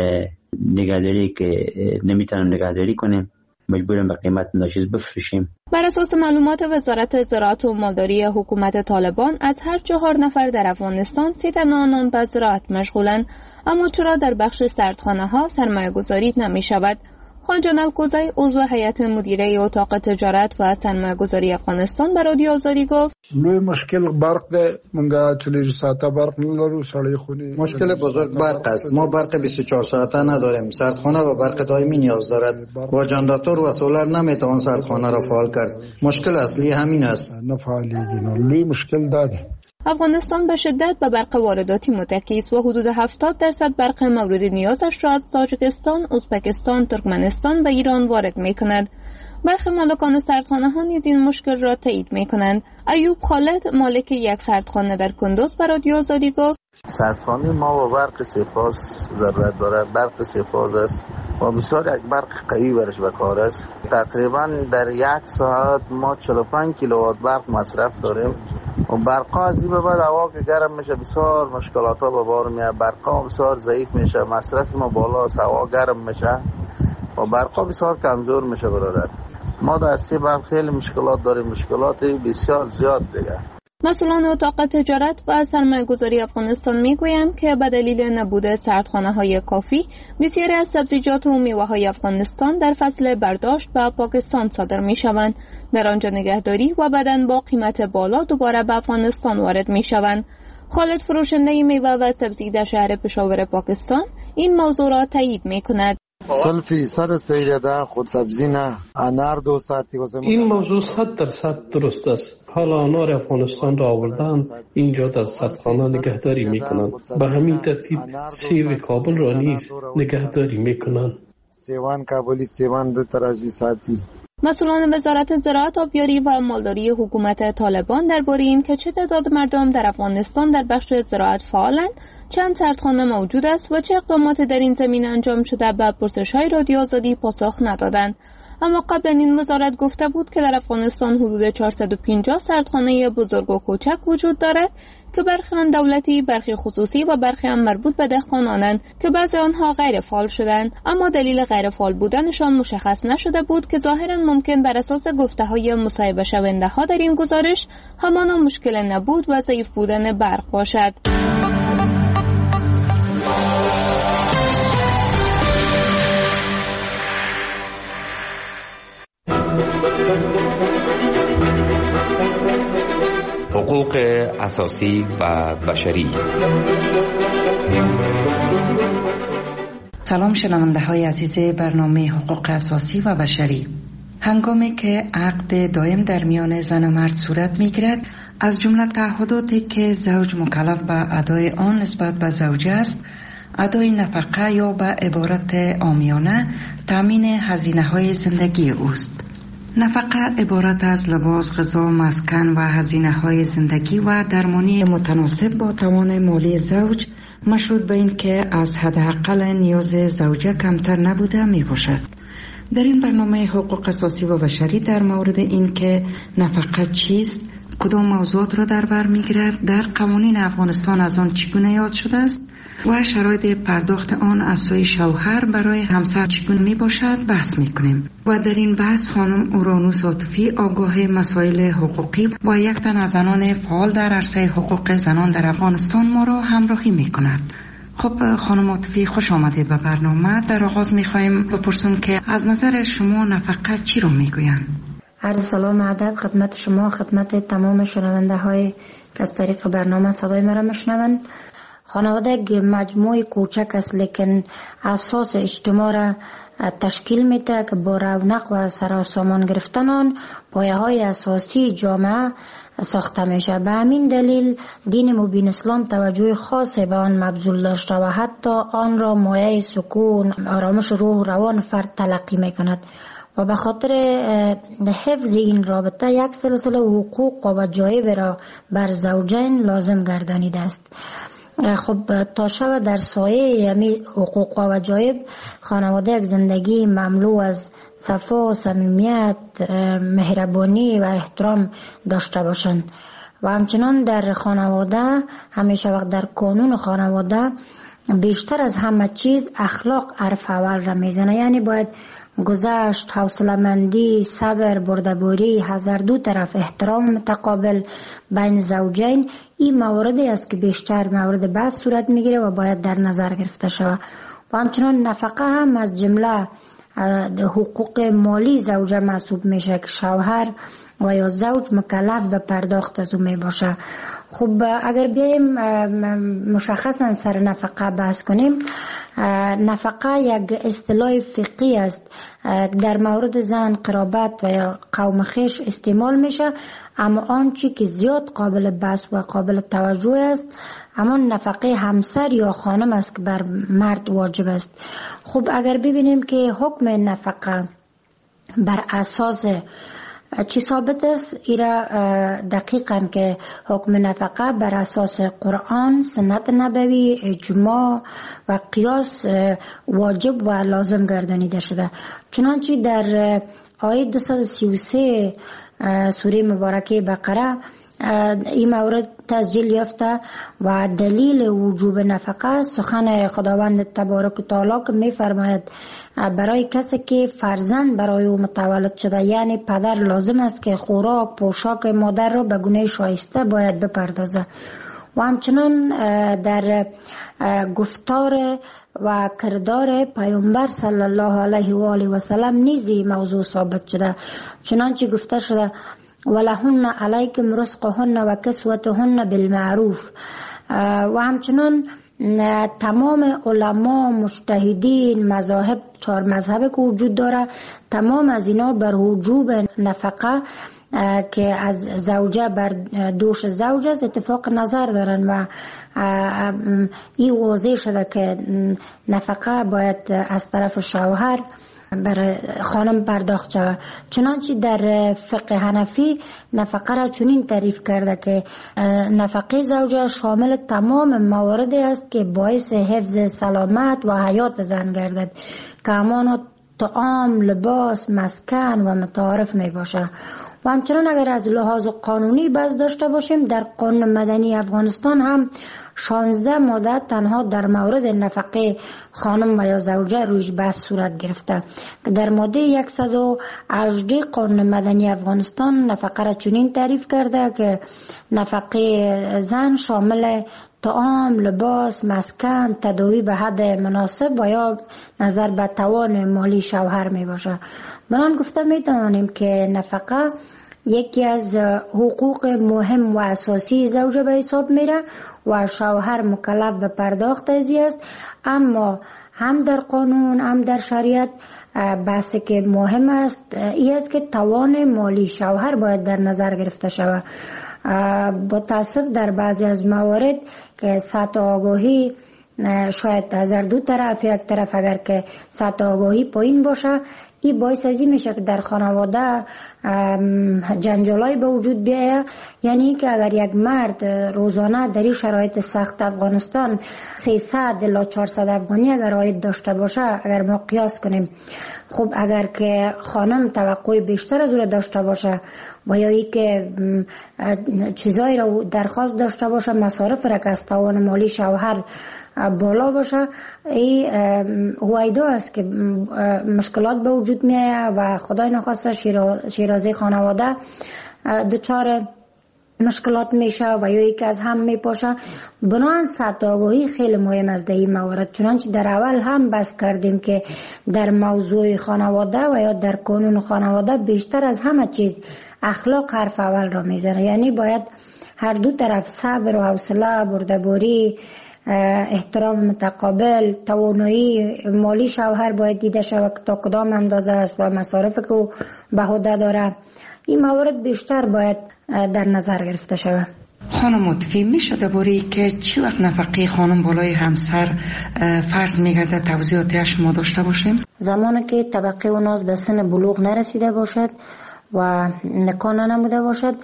نگهداری که نمیتونیم نگهداری کنیم، مجبوریم به قیمت ناشیز بفروشیم. بر اساس معلومات وزارت زراعت و مالداری حکومت طالبان از هر چهار نفر در افغانستان سه تن آنان به زراعت مشغولند، اما چرا در بخش سردخانه ها سرمایه گذاری نمی شود؟ خان جان الکوزی عضو هیئت مدیره اتاق تجارت و سرمایه گذاری افغانستان به رادیو آزادی گفت لوی مشکل برق ده منگا چلی ساعته برق ندارو سړی خونی مشکل بزرگ برق است. ما برق بیست و چهار ساعته نداریم. سردخانه و برق دائمی نیاز دارد. با جنراتور و سولر نمیتوان سردخانه را فعال کرد. مشکل اصلی همین است. نفعالیږي نو لوی مشکل داده. افغانستان به شدت به برق وارداتی متکی است و حدود هفتاد درصد برق مورد نیازش را از تاجیکستان، ازبکستان، ترکمنستان و ایران وارد می‌کند. برخی مالکان سردخانه ها نیز این مشکل را تایید می‌کنند. ایوب خالد مالک یک سردخانه در کندوز به رادیو آزادی گفت سردخانه ما با برق سه‌فاز ضرورت دارد. برق سه‌فاز است و بسیار یک برق قوی برش به کار است. تقریبا در یک ساعت ما چهل و پنج کیلووات برق مصرف داریم و برقا از این به بعد هوا که گرم میشه بسیار مشکلات ها به بار میاد. برقا بسیار ضعیف میشه، مصرف ما بالا است، هوا گرم میشه و برقا بسیار کمزور میشه برادر. ما در سی برق خیلی مشکلات داریم، مشکلات بسیار زیاد دیگه. مسئولان اتاق تجارت و سرمایه‌گذاری افغانستان میگویند که به دلیل نبود سردخانه‌های کافی بسیاری از سبزیجات و میوه‌های افغانستان در فصل برداشت به پاکستان صادر می‌شوند، در آنجا نگهداری و بعداً با قیمت بالا دوباره به افغانستان وارد می‌شوند. خالد فروشنده میوه و سبزی در شهر پشاور پاکستان این موضوع را تایید می‌کند. سل فیصد سیده خود سبزی نه انار دو ساعتی این موضوع صد درصد درست است. حالا انار افغانستان را آوردن اینجا در سردخانه نگهداری میکنند. به همین ترتیب سیب کابل را نیز نگهداری میکنند. سیوان کابلی سیوان دو ترازی ساعتی. مسئولان وزارت زراعت، آبیاری و مالداری حکومت طالبان درباره این که چه تعداد مردم در افغانستان در بخش زراعت فعالند، چند سردخانه موجود است و چه اقدامات در این زمینه انجام شده به پرسش‌های رادیو آزادی پاسخ ندادند. اما قبلا این وزارت گفته بود که در افغانستان حدود چهارصد و پنجاه سردخانه بزرگ و کوچک وجود دارد که برخی آن دولتی، برخی خصوصی و برخی هم مربوط به دهقانانند که بعضی آنها غیر فعال شدند، اما دلیل غیر فعال بودنشان مشخص نشده بود که ظاهرا ممکن بر اساس گفته‌های مصاحبه شونده ها در این گزارش همانا مشکل نبود و ضعیف بودن برق باشد. حقوق اساسی و بشری. سلام شنونده های عزیز برنامه حقوق اساسی و بشری. هنگامی که عقد دائم در میان زن و مرد صورت می گیرد، از جمله تعهداتی که زوج مکلف به ادای آن نسبت به زوجه است، ادای نفقه یا به عبارت عامیانه تامین هزینه های زندگی اوست. نفقه عبارت از لباس، غذا، مسکن و هزینه های زندگی و درمانی متناسب با توان مالی زوج، مشروط به این که از حداقل نیاز زوجه کمتر نبوده می باشد. در این برنامه حقوق اساسی و بشری در مورد این که نفقه چیست، کدام موضوعات را در بر می گیرد، در قوانین افغانستان از آن چگونه یاد شده است و شرایط پرداخت آن از سوی شوهر برای همسر چگونه می باشد بحث می کنیم. و در این بحث خانم اورانوس عاطفی، آگاه مسائل حقوقی و یک تن از زنان فعال در عرصه حقوق زنان در افغانستان ما را همراهی می کند. خب خانم عاطفی، خوش آمده به برنامه. در آغاز می خواهیم بپرسیم که از نظر شما نفقه چی رو می گویند؟ عرض سلام ادب خدمت شما، خدمت تمام شنونده های که از طریق برنامه صدای مرا میشنوند. خانواده یک مجموعه کوچک است لیکن اساس اجتماع را تشکیل میده که با رونق و سراسامان گرفتن آن پایه های اساسی جامعه ساخته میشه. به همین دلیل دین مبین اسلام توجه خاصی به آن مبذول داشته و حتی آن را مایه سکون، آرامش روح و روان فرد تلقی میکند و به خاطر حفظ این رابطه یک سلسله حقوق و وجایب را بر زوجین لازم گردانیده است. خب تا شب در سایه یمی حقوق و وجایب خانواده یک زندگی مملو از صفا و صمیمیت، مهربانی و احترام داشته باشند و همچنان در خانواده همیشه وقت در قانون خانواده بیشتر از همه چیز اخلاق حرف اول را میزنه. یعنی باید گذشت، حوصله‌مندی، صبر، بردباری، هر دو طرف، احترام متقابل بین زوجین، این مواردی است که بیشتر مورد بحث صورت میگیره و باید در نظر گرفته شود. و همچنان نفقه هم از جمله حقوق مالی زوجه محسوب میشه که شوهر و یا زوج مکلف به پرداخت از او می باشه. خب اگر بیایم مشخصا سر نفقه بحث کنیم، نفقه یک اصطلاح فقهی است، در مورد زن، قرابت و یا قوم خویش استعمال میشه، اما آنچه که زیاد قابل بحث و قابل توجه است اما نفقه همسر یا خانم است که بر مرد واجب است. خب اگر ببینیم که حکم نفقه بر اساس چی ثابت است، ایرا دقیقاً که حکم نفقه بر اساس قرآن، سنت نبوی، اجماع و قیاس واجب و لازم گردانیده شده. چنانچه در آیه دویست و سی و سه سوره مبارکه بقره این مورد تسجیل یافته و دلیل وجوب نفقه سخن خداوند تبارک و تعالی که می فرماید برای کسی که فرزند برای او متولد شده، یعنی پدر، لازم است که خوراک، پوشاک مادر را به گونه شایسته باید بپردازه. و همچنان در گفتار و کردار پیامبر صلی الله علیه و آله و سلم نیزی موضوع ثابت شده، چنانچه گفته شده ولهن علیکم رزقهن و کسوتهن بالمعروف. و همچنان تمام علما، مجتهدین، مذاهب، چهار مذهب که وجود داره، تمام از اینا بر وجوب نفقه که از زوجه بر دوش زوج است اتفاق نظر دارن و این واضح شده که نفقه باید از طرف شوهر بر خانم پرداخت شود. چنانچه در فقه حنفی نفقه را چنین تعریف کرده که نفقه زوجه شامل تمام مواردی است که باعث حفظ سلامت و حیات زن گردد که همانا طعام، لباس، مسکن و متعارف می باشه. و همچنان اگر از لحاظ قانونی بحث داشته باشیم، در قانون مدنی افغانستان هم شانزده ماده تنها در مورد نفقه خانم و یا زوجه رویش بحث صورت گرفته که در ماده صد و هجده قانون مدنی افغانستان نفقه را چنین تعریف کرده که نفقه زن شامل طعام، لباس، مسکن، تداوی به حد مناسب و یا نظر به توان مالی شوهر می باشه. بنان گفته می توانیم که نفقه یکی از حقوق مهم و اساسی زوجه به حساب میره و شوهر مکلف به پرداخت ازی است، اما هم در قانون هم در شریعت بحثی که مهم است این است که توان مالی شوهر باید در نظر گرفته شود. با تاسف در بعضی از موارد که سطح آگاهی شاید از هر دو طرف، یک طرف اگر که سطح آگاهی پایین باشه، این باعث ازی میشه که در خانواده جنجالای به وجود بیاید. یعنی که اگر یک مرد روزانه در این شرایط سخت افغانستان سیصد الی چهارصد افغانی اگر عاید داشته باشه، اگر ما قیاس کنیم، خب اگر که خانم توقع بیشتر از او داشته باشه و یا ای که چیزایی را درخواست داشته باشه، مصارف را که از توان مالی شوهر بالا باشه، این هویدا است که مشکلات به وجود میاد و خدای نخواسته شیرازه خانواده دچار مشکلات میشه و یا یکی از هم میپاشه. بنابراین سطح آگاهی خیلی مهم است در این موارد. چنانچه در اول هم بحث کردیم که در موضوع خانواده و یا در قانون خانواده بیشتر از همه چیز اخلاق حرف اول را میزنه. یعنی باید هر دو طرف صبر و حوصله، بردباری، احترام متقابل، توانایی مالی شوهر باید دیده شود که تا کدام اندازه است و مصارف که او به عهده داره. این موارد بیشتر باید در نظر گرفته شود. خانم متفی میشه درباره که چی وقت نفقه خانم بالای همسر فرض میگرده توضیحاتش ما داشته باشیم؟ زمانی که طبقه اوناز به سن بلوغ نرسیده باشد و نکاح نموده باشد،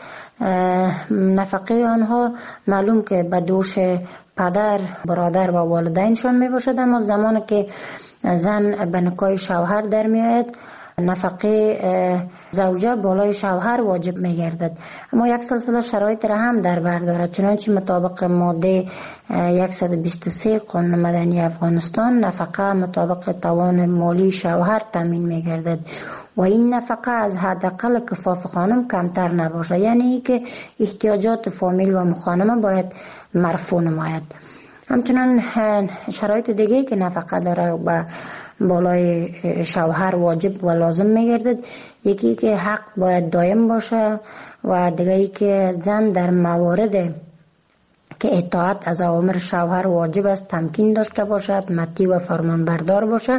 نفقه آنها معلوم که به دوش پدر، برادر و والدینشان می باشد، اما زمانی که زن به نکاح شوهر در می آید، نفقه زوجه بالای شوهر واجب می گردد. اما یک سلسله شرایط را هم در بر دارد. چنانچه مطابق ماده صد و بیست و سه قانون مدنی افغانستان نفقه مطابق توان مالی شوهر تامین می گردد و این نفقه از حداقل کفاف خانم کمتر نباشه، یعنی که احتیاجات فامیل و مخانمه باید مرفوع نماید. همچنان شرایط دیگه که نفقه داره و بالای شوهر واجب و لازم میگردد، یکی که حق باید دائم باشه و دیگری که زن در موارد که اطاعت از اوامر شوهر واجب است تمکین داشته باشد، مطیع و فرمانبردار باشه،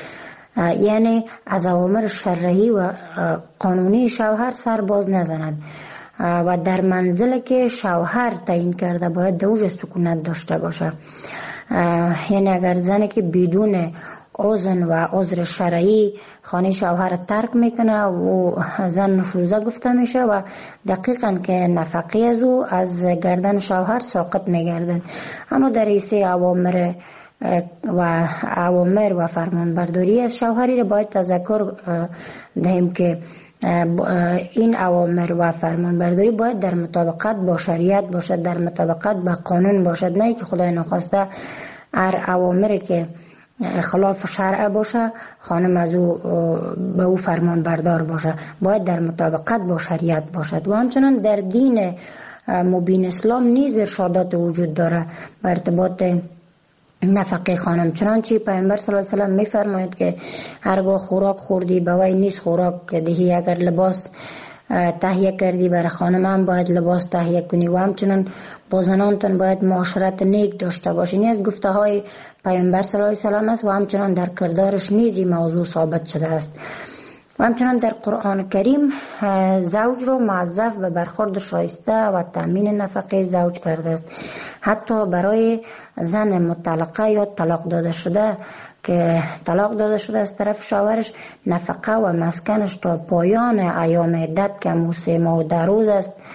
یعنی از اوامر شرعی و قانونی شوهر سر باز نزند و در منزل که شوهر تعیین کرده باید دوج سکونت داشته باشه. یعنی اگر زنی که بدون اذن و عذر شرعی خانه شوهر ترک میکنه و زن نشوزه گفته میشه و دقیقاً که نفقه از او از گردن شوهر ساقط میگردن. اما در ایسه اوامر و اوامر و فرمانبرداری از شوهری را باید تذکر دهیم که این اوامر و فرمانبرداری باید در مطابقت با شریعت باشد، در مطابقت با قانون باشد، نه که خدای نخواسته هر اوامری که خلاف شرع باشه خانم از او به او فرمان بردار باشه، باید در مطابقت با شریعت باشد. و همچنان در دین مبین اسلام نیز ارشادات وجود داره به ارتباط نفقه خانم. چنانچه پیامبر صلی الله علیه و سلم میفرماید که هرگاه خوراک خوردی به وی نیست خوراک دهی، اگر لباس تهیه کردی برای خانم هم باید لباس تهیه کنی و همچنان با زنانتون باید معاشرت نیک داشته باشی. این از گفته های پیامبر صلی الله علیه و سلم است و همچنان در کردارش نیز این موضوع ثابت شده است. و همچنان در قرآن کریم زوج رو موظف به برخورد شایسته و تامین نفقه زوج کرده است. حتی برای زن مطلقه یا طلاق داده شده که طلاق داده شده از طرف شوهرش، نفقه و مسکنش تا پایان ایام عدت که سه ماه و ده روز است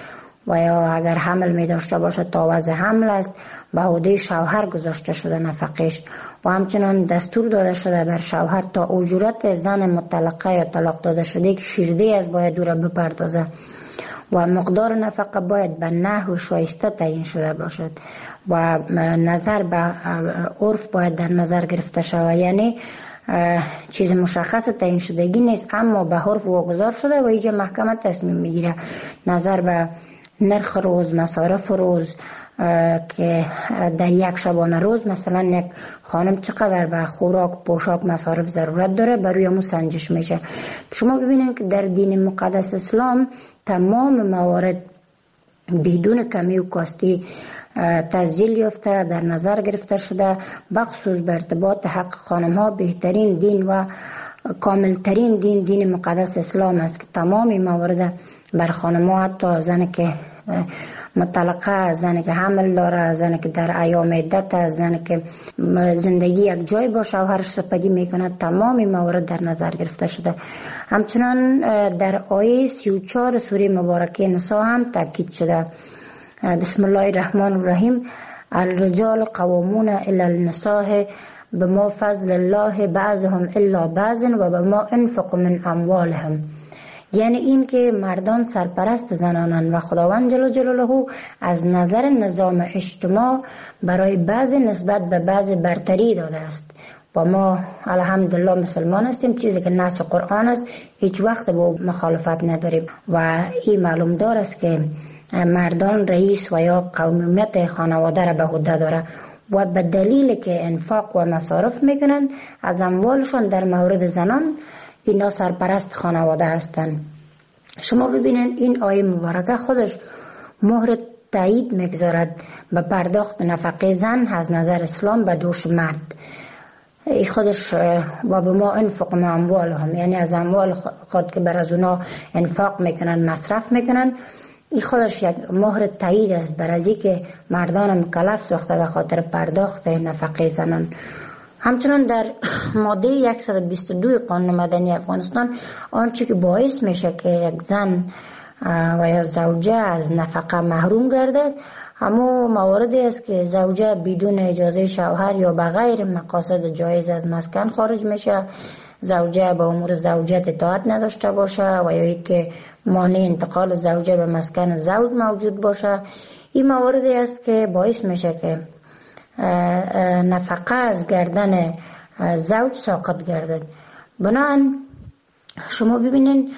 و یا اگر حمل می داشته باشه تا وضع حمل است به عهده شوهر گذاشته شده نفقش و همچنان دستور داده شده بر شوهر تا اجورت زن مطلقه یا طلاق داده شده که شیرده از باید او را بپردازه و مقدار نفقه باید به نحو شایسته تعیین شده باشد و نظر به عرف باید در نظر گرفته شود، یعنی چیز مشخص تعیین شدگی نیست اما به عرف واگذار شده و اینجا محکمه تصمیم میگیره نظر به نرخ روز، مصارف روز که در یک شبانه روز مثلا یک خانم چقدر به خوراک، پوشاک، مصارف ضرورت داره بروی همون سنجش میشه. شما ببینید که در دین مقدس اسلام تمام موارد بدون کمی و کاستی تسجیل یافته در نظر گرفته شده، بخصوص به ارتباط حق خانم ها بهترین دین و کاملترین دین دین مقدس اسلام است که تمامی موارد بر خانم ها، حتی زنی که مطلقه، زنی که حمل داره، زنی که در ایام عدت، زنی که زندگی یک جای با شوهرش سپری میکنه، تمامی موارد در نظر گرفته شده. همچنان در آیه سی و چهار سوره مبارکه نساء هم تاکید شده. بسم الله الرحمن الرحیم الرجال قوامون الی النساء بما فضل الله بعضهم الا بعض و بما انفقوا من اموالهم، یعنی این که مردان سرپرست زنانند و خداوند جل جلاله از نظر نظام اجتماع برای بعض نسبت به بعض برتری داده است و ما الحمدلله مسلمان هستیم، چیزی که نص قرآن است هیچ وقت با مخالفت نداریم و این معلوم دار است که مردان رئیس و یا قومیت خانواده را به عهده داره و به دلیل که انفاق و مصارف میکنن از اموالشون در مورد زنان اینا سرپرست خانواده هستند. شما ببینید این آیه مبارکه خودش مهر تایید میگذارد به پرداخت نفقه زن از نظر اسلام به دوش مرد. ای خودش و به ما انفق من اموالهم، یعنی از اموال خود که بر از اونا انفاق میکنن، مصرف میکنن، این خودش یک مهر تایید است بر از که مردان مکلف ساخته به خاطر پرداخت نفقه زنان. همچنان در ماده صد و بیست و دو قانون مدنی افغانستان آنچه که باعث میشه که یک زن و یا زوجه از نفقه محروم گردد همو مواردی است که زوجه بدون اجازه شوهر یا به غیر مقاصد جایز از مسکن خارج میشه، زوجه به امور زوجت اطاعت نداشته باشه و یا ای که مانع انتقال زوجه به مسکن زوج موجود باشه. این مواردی است که باعث میشه که نفقه از گردن زوج ساقط گردد. بنابراین شما ببینید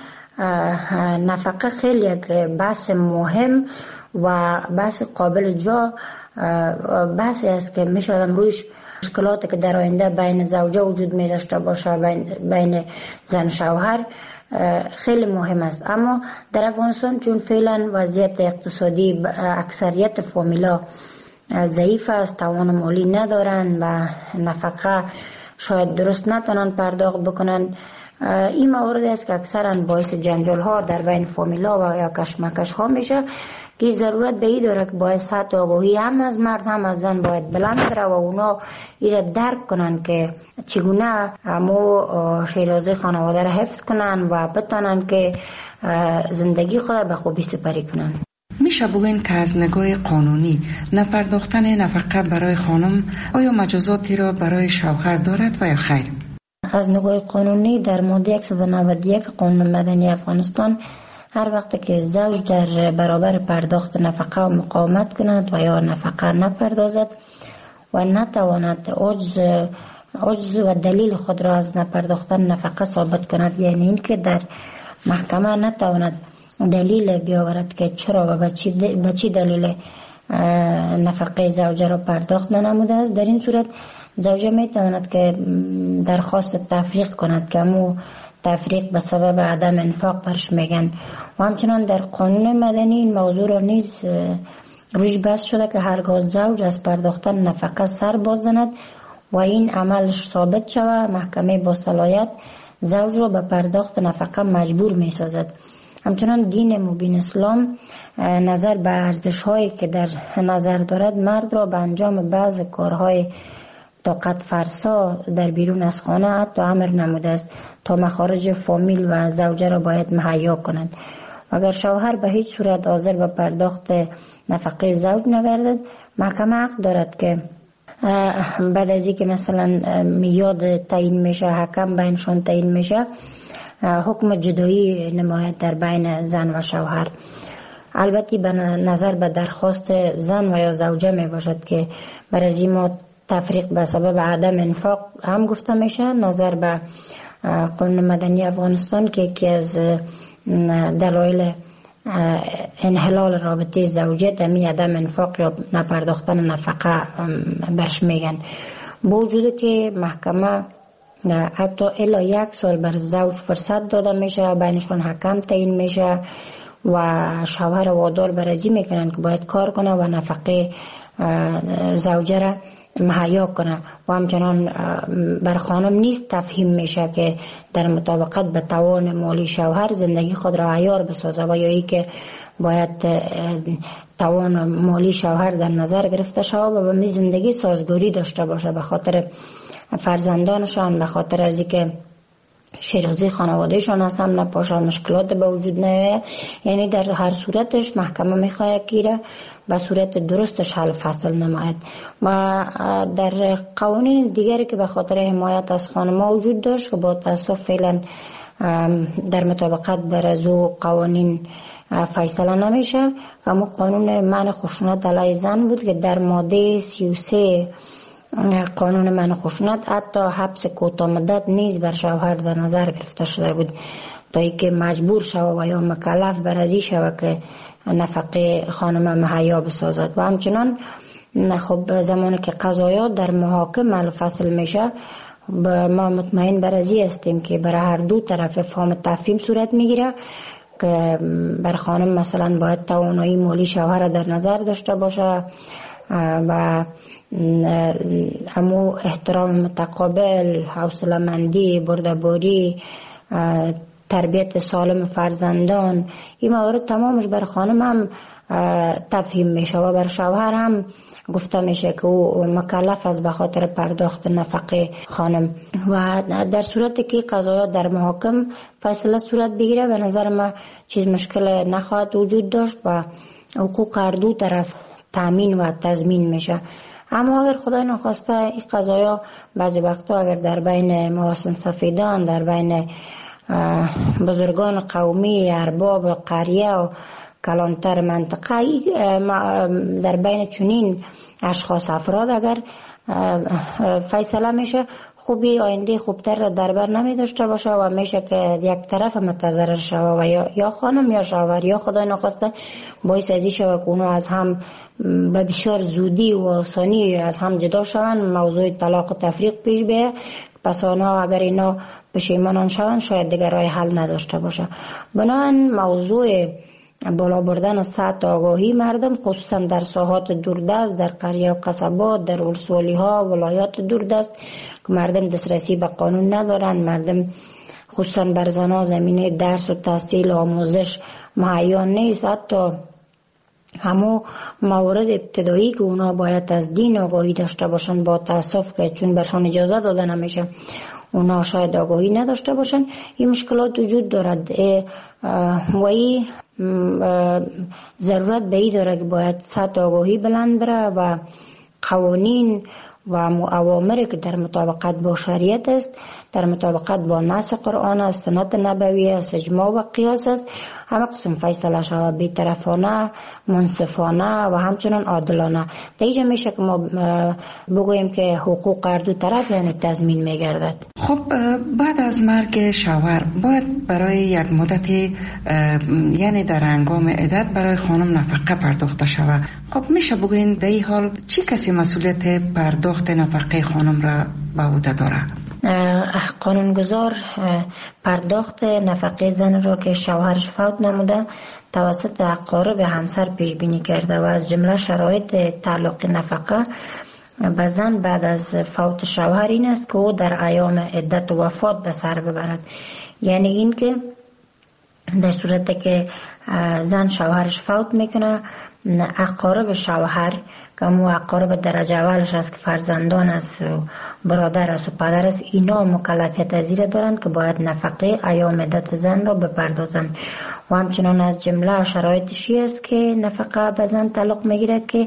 نفقه خیلی یک بحث مهم و بحث قابل جا بحثی است که میشه رویش مشکلاتی که در آینده بین زوجه وجود می داشته باشه، بین, بین زن شوهر خیلی مهم است. اما در افغانستان چون فعلا وضعیت اقتصادی اکثریت فامیلا ضعیف است، توان مالی ندارن و نفقه شاید درست نتونن پرداخت بکنن، این موارد است که اکثرا باعث جنجال ها در بین فامیلا و یا کشمکش ها میشه که ضرورت به این داره که باید سطح آگاهی هم از مرد هم از زن باید بلند بره و اونا این درک کنن که چگونه همو شیرازه خانواده را حفظ کنن و بتانن که زندگی خود به خوبی سپری کنن. میشه بگوین که از نگاه قانونی نپرداختن نفقه برای خانم آیا مجازاتی را برای شوهر دارد و یا خیر؟ از نگاه قانونی در ماده صد و نود و یک قانون مدنی افغانستان هر وقت که زوج در برابر پرداخت نفقه مقاومت کند و یا نفقه نپردازد و نتواند عجز عجز و دلیل خود را از نپرداختن نفقه ثابت کند، یعنی این که در محکمه نتواند دلیل بیاورد که چرا و به چی دلیل نفقه زوجه را پرداخت ننموده است، در این صورت زوجه می تواند که درخواست تفریق کند که امو تفریق به سبب عدم انفاق برش میگن و همچنان در قانون مدنی این موضوع را نیز روش بحث شده که هرگاه زوج از پرداختن نفقه سر باززند و این عملش ثابت شود محکمه با صلاحیت زوج را به پرداخت نفقه مجبور می سازد. همچنان دین مبین اسلام نظر به ارزش هایی که در نظر دارد مرد را به انجام بعض کارهای طاقت فرسا در بیرون از خانه حتی امر نموده است تا مخارج فامیل و زوجه را باید مهیا کنند اگر شوهر به هیچ صورت حاضر به پرداخت نفقه زوج نگردد، محکمه حق دارد که بعد از اینکه مثلا میاد تعیین میشه، حکم بینشون تعیین میشه، حکم جدایی نماید در بین زن و شوهر. البته به نظر به درخواست زن و یا زوجه می باشد که برای از این ما تفریق به سبب عدم انفاق هم گفته میشه. نظر به قانون مدنی افغانستان که یکی از دلایل انحلال رابطه زوجیت همی عدم انفاق یا نپرداختن نفقه برش میگن. با وجود که محکمه حتی الا یک سال بر زوج فرصت داده میشه، بینشون حکم تعیین میشه و شوهر وادار برازی میکنن که باید کار کنه و نفقه زوجه را مهیا کنه و همچنان بر خانم نیست تفهیم میشه که در مطابقت به توان مالی شوهر زندگی خود را عیار بسازه و یا ای که باید توان مالی شوهر در نظر گرفته شود و به می زندگی سازگاری داشته باشه به خاطر فرزندانشان، به خاطر از اینکه شیرازی خانوادهشان از هم نپاشه، مشکلات به وجود نیاید. یعنی در هر صورتش محکمه میخواهد که به صورت درستش حل فصل نماید. و در قوانین دیگری که به خاطر حمایت از خانم‌ها وجود داشت که با تاسف فعلا در مطابقت بر از او قوانین فیصله نمیشه، اما قانون منع خشونت علیه زن بود که در ماده سی و سه قانون منع خشونت حتی حبس کوتاه مدت نیز بر شوهر در نظر گرفته شده بود تا اینکه مجبور شود و یا مکلف بر ازی شود که نفقه خانم مهیا بسازد. و همچنان خب زمانی که قضایات در محاکم فصل میشه، ما مطمئن بر ازی هستیم که برای هر دو طرف فهم تفهیم صورت میگیره که بر خانم مثلا باید توانایی مالی شوهر در نظر داشته باشه و همو احترام متقابل، حوصله‌مندی، بردباری، تربیت سالم فرزندان، این موارد تمامش بر خانم هم تفهیم میشه و بر شوهر هم گفته میشه که او مکلف است به خاطر پرداخت نفقه خانم. و در صورتی که قضایا در محاکم فیصله صورت بگیره به نظر ما چیز مشکل نخواهد وجود داشت و حقوق هر دو طرف تامین و تضمین میشه. اما اگر خدای نخواسته این قضایا بعضی وقتا اگر در بین محاسن سفیدان، در بین بزرگان قومی، ارباب قریه و کلانتر منطقه، در بین چنین اشخاص افراد اگر فیصله میشه، خوبی آینده خوبتر را در بر نمی داشته باشه و میشه که یک طرف متضرر شوه و یا, یا خانم یا شوهر یا خدای نخواسته باعث ازی شوه که اونو از هم به بسیار زودی و آسانی از هم جدا شوند، موضوع طلاق و تفریق پیش بیه. پس آنها اگر اینا پشیمانان شوند شاید دیگر راه حل نداشته باشه. بنابراین موضوع بالا بردن سطح آگاهی مردم خصوصا در ساحات دوردست، در قریه و قصبات، در ولسوالی ها، ولایات دوردست که مردم دسترسی به قانون ندارن، مردم خصوصا بر زنها زمینه درس و تحصیل و آموزش مهیا نیست، حتی همو موارد ابتدایی که اونا باید از دین آگاهی داشته باشن با تاسف که چون برشان اجازه داده نمیشه اونا شاید آگاهی نداشته باشن. این مشکلات وجود دارد و این ضرورت به این داره که باید سطح آگاهی بلند بره و قوانین و اوامری که در مطابقت با شریعت است، در مطابقت با نص قرآن است، سنت نبوی است، اجماع و قیاس است، همه قسم فیصله شود بی‌طرفانه، منصفانه و همچنان عادلانه. در اینجا میشه که ما بگوییم که حقوق هر دو طرف یعنی تضمین میگردد. خب بعد از مرگ شوهر باید برای یک مدت یعنی در هنگام عدت برای خانم نفقه پرداخته شود. خب میشه بگوین در این حال چی کسی مسئولیت پرداخت نفقه خانم را به عهده داره؟ قانونگذار پرداخت نفقه زن را که شوهرش فوت نموده توسط اقارب همسر پیش بینی کرده و از جمله شرایط تعلق نفقه به زن بعد از فوت شوهر این است که او در ایام عدت و وفات به سر ببرد. یعنی این که در صورتی که زن شوهرش فوت میکنه، اقارب شوهر که مو اقارب درجه اولش است که فرزندان است و برادر است و پدر است، اینا مکلفیت ازیره دارند که باید نفقه ایام عدت زن را بپردازند. و همچنان از جمله شرایطشی است که نفقه به زن تعلق میگیره که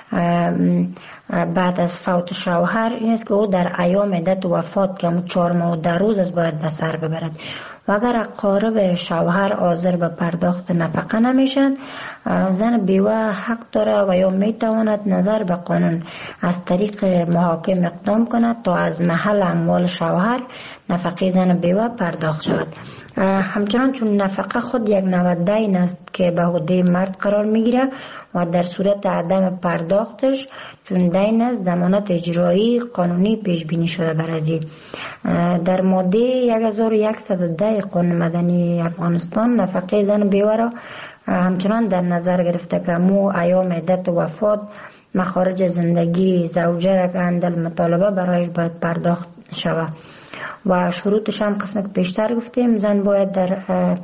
بعد از فوت شوهر این است که او در ایام عدت وفات که همون چهار ماه و ده روز است باید به سر ببرد. و اگر اقارب شوهر حاضر به پرداخت نفقه نمیشن، زن بیوه حق داره و یا میتواند نظر به قانون از طریق محاکم اقدام کند تا از محل اموال شوهر نفقه زن بیوه پرداخت شود. همچنان چون نفقه خود یک نوع دین است که به عهده مرد قرار میگیره و در صورت عدم پرداختش چون دین است ضمانت اجرایی قانونی پیش بینی شده برای در ماده هزار و صد و ده قانون مدنی افغانستان نفقه زن بیوه را همچنان در نظر گرفته که مو ایام عدت وفات مخارج زندگی زوجه را که اندل مطالبه برایش باید پرداخت شود و شروطش هم قسمت پیشتر گفتیم. زن باید در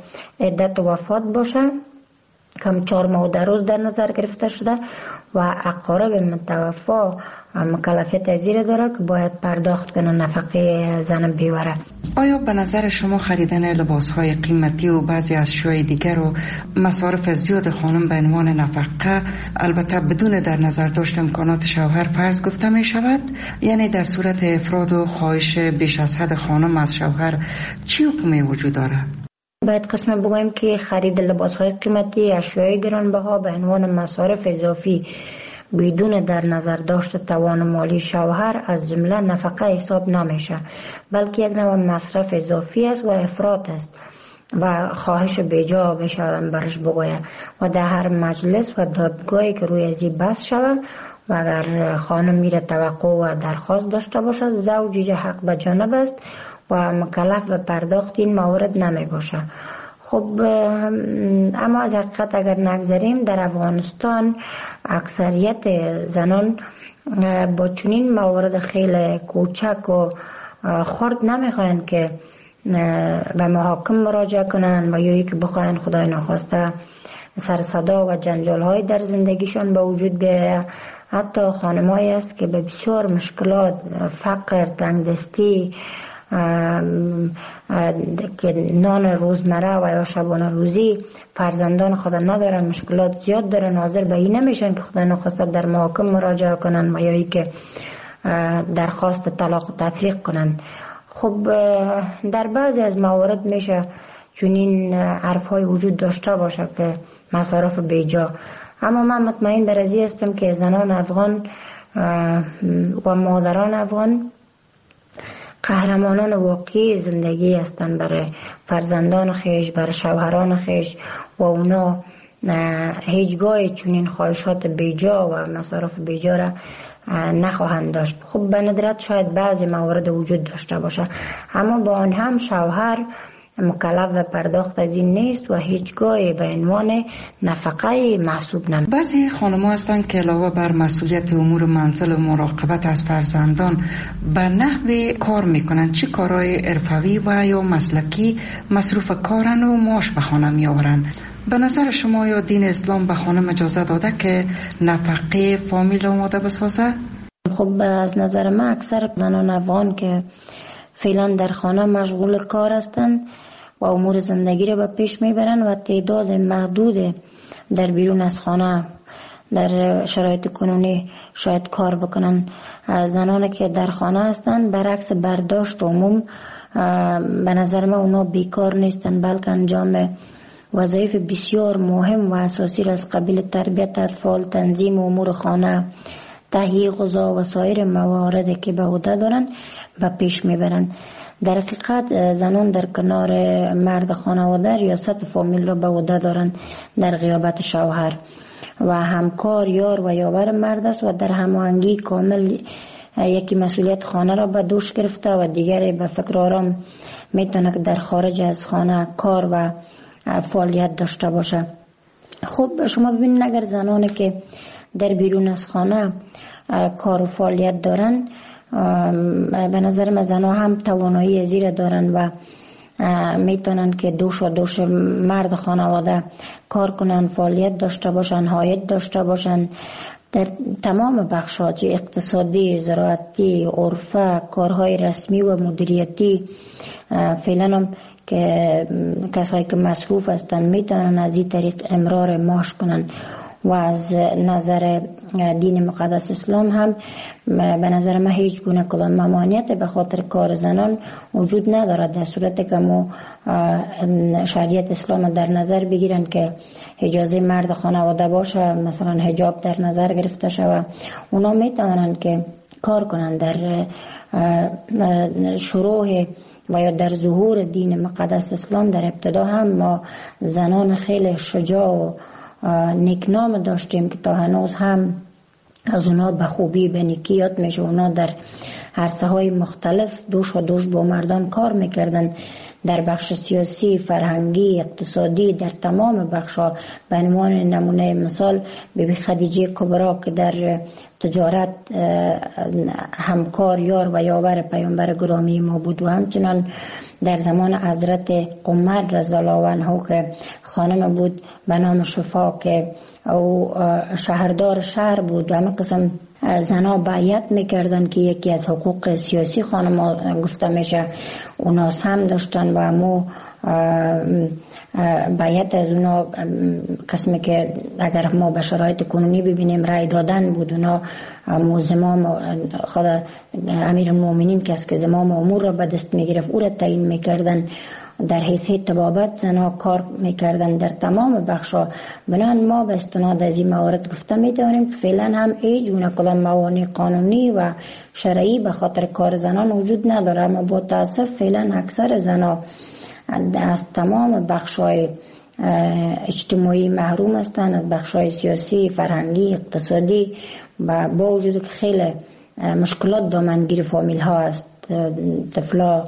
عدت وفات باشه کم چهار ماه و ده روز در نظر گرفته شده و اقارب متوفا مکلفیت ازیره داره که باید پرداخت کنه نفقه زن بیوه. آیا به نظر شما خریدن لباسهای قیمتی و بعضی اشیاء دیگر و مصارف زیاد خانم به عنوان نفقه البته بدون در نظر داشت امکانات شوهر فرض گفته می شود؟ یعنی در صورت افراد و خواهش بیش از حد خانم از شوهر چی حکمی وجود داره؟ باید قسم بگویم که خرید لباسهای قیمتی اشیای گرانبها به عنوان مصارف اضافی بدون در نظر داشت توان مالی شوهر از جمله نفقه حساب نمیشه، بلکه یک نوع مصرف اضافی است و افراط است و خواهش بیجا بشودن برش بگوید و در هر مجلس و دادگاهی که روی ازی بس شود و اگر خانم میره توقع و درخواست داشته باشد زوجی حق به جانب است و مکلف به پرداخت این موارد نمی باشه. خب اما از حقیقت اگر نگذاریم در افغانستان اکثریت زنان با چنین موارد خیلی کوچک و خرد نمیخواین که به محاکم مراجعه کنن و یا که بخواین خدای نخواسته سر صدا و جنجال های در زندگیشان به وجود بیاید. حتی خانمایی است که به بسیار مشکلات فقر، تنگدستی که نان روزمره و یا شبانه روزی فرزندان خود ندارن، مشکلات زیاد دارن، حاضر به این نمیشن که خدا نخواسته در محاکم مراجعه کنن و یا ای که درخواست طلاق و تفریق کنن. خب در بعضی از موارد میشه چنین حرف های وجود داشته باشه که مصارف بیجا، اما من مطمئن بر ازی هستم که زنان افغان و مادران افغان قهرمانان واقعی زندگی هستند برای فرزندان خیش، برای شوهران خیش و اونا هیچگاه چنین خواهشات بیجا و مصارف بیجا را نخواهند داشت. خب به ندرت شاید بعضی موارد وجود داشته باشه، اما با آن هم شوهر مکلف و پرداخت از این نیست و هیچگاه به عنوان نفقه محسوب نمی. بعضی خانم‌ها هستند که علاوه بر مسئولیت امور منزل و مراقبت از فرزندان به نحو کار میکنند. چه کارهای حرفه‌ای و یا مسلکی مصروف کارن و معاش به خانه میآورند؟ به نظر شما یا دین اسلام به خانم اجازه داده که نفقه فامیل آماده بسازه؟ خب از نظر من اکثر زنان افغان که فعلا در خانه مشغول کار هستند و امور زندگی را به پیش میبرند و تعداد محدود در بیرون از خانه در شرایط کنونی شاید کار بکنن. زنانی که در خانه هستند برعکس برداشت عموم به نظر من اونا بیکار نیستند، بلکه انجام وظایف بسیار مهم و اساسی را از قبیل تربیت اطفال، تنظیم امور خانه، تهیه غذا و سایر مواردی که به عهده دارند و پیش میبرند. در حقیقت زنان در کنار مرد خانواده ریاست فامیل را به عهده دارند در غیابت شوهر و همکار، یار و یاور مرد است و در هماهنگی کامل یکی مسئولیت خانه را به دوش گرفته و دیگری به فکر آرام میتونه در خارج از خانه کار و فعالیت داشته باشه. خب شما ببینید اگر زنانی که در بیرون از خانه کار و فعالیت دارن، به نظر من زنها هم توانایی زیر دارن و میتونن که دوش و دوش مرد خانواده کار کنن، فعالیت داشته باشن، حایط داشته باشن، در تمام بخش‌ها، چه اقتصادی، زراعتی، عرفه، کارهای رسمی و مدیریتی، فعلا هم که کسایی که مصروف هستند میتونن از این طریق امرار معاش کنن و از نظر دین مقدس اسلام هم به نظر من هیچ گونه کدام ممانعت به خاطر کار زنان وجود ندارد، در صورتی که ما شریعت اسلام در نظر بگیرن که اجازه مرد خانواده باشه، مثلا حجاب در نظر گرفته شود، اونا میتونن که کار کنن. در شروع و یا در ظهور دین مقدس اسلام در ابتدا هم ما زنان خیلی شجاع و نیکنام داشتیم که تا هنوز هم از اونا به خوبی به نیکی یاد میشه. اونا در عرصه های مختلف دوش و دوش با مردان کار میکردن، در بخش سیاسی، فرهنگی، اقتصادی، در تمام بخش‌ها. به عنوان نمونه مثال بیبی خدیجه کبرا که در تجارت همکار، یار و یاور پیامبر گرامی ما بود، و همچنان در زمان حضرت عمر رضی الله عنه که خانم بود به نام شفا که او شهردار شهر بود، و همه قسم زنا بیعت میکردن که یکی از حقوق سیاسی خانم گفته میشه اونا هم داشتن، و مو بیعت از اونا قسمی که اگر ما به شرایط کنونی ببینیم رای دادن بود. اونا مو زمام خود امیر المؤمنین کس که زمام امور را به دست میگرفت او را تعیین میکردن، در حیثیت طبابت زنها کار میکردن در تمام بخشا. بنان ما به استناد از این موارد گفته میتونیم که فعلا هم هیچ گونه کدام موانع قانونی و شرعی به خاطر کار زنان وجود نداره، اما با تاسف فعلا اکثر زنها از تمام بخشای اجتماعی محروم هستند، از بخشای سیاسی، فرهنگی، اقتصادی، و با وجود که خیلی مشکلات دامنگیر فامیل ها است، طفلا،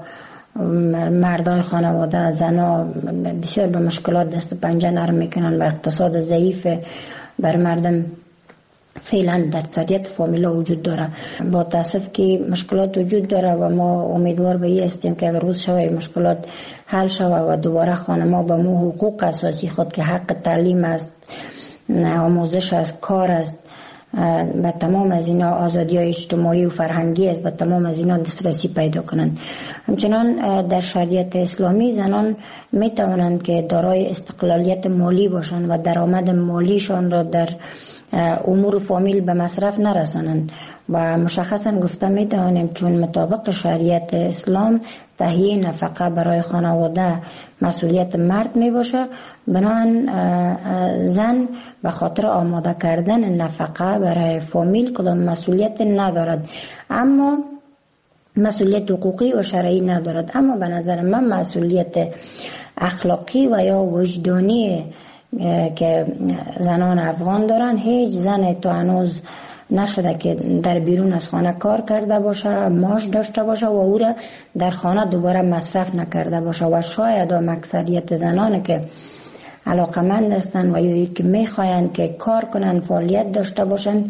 مردای خانواده، زنا بسیار به مشکلات دست و پنجه نرم میکنن و اقتصاد ضعیف بر مردم فعلا در اکثریت فامیلا وجود داره. با تاسف که مشکلات وجود داره و ما امیدوار به این هستیم که اگر روز شوه مشکلات حل شوه و دوباره خانما به مو حقوق اساسی خود که حق تعلیم است، آموزش است، کار است، به تمام از اینا آزادی های اجتماعی و فرهنگی است، به تمام از اینا دسترسی پیدا کنند. همچنان در شریعت اسلامی زنان می توانند که دارای استقلالیت مالی باشند و درآمد مالیشان را در امور فامیل به مصرف نرسانند، و مشخصا گفته می توانیم چون مطابق شریعت اسلام تهیه نفقه برای خانواده مسئولیت مرد می باشه، بنابراین زن به خاطر آماده کردن نفقه برای فامیل کدام مسئولیت ندارد، اما مسئولیت حقوقی و شرعی ندارد. اما به نظر من مسئولیت اخلاقی و یا وجدانی که زنان افغان دارن، هیچ زن تا هنوز نشده که در بیرون از خانه کار کرده باشه، معاش داشته باشه و او را در خانه دوباره مصرف نکرده باشه. و شاید هم اکثریت زنان که علاقمند هستن و یا که میخواین که کار کنن، فعالیت داشته باشن،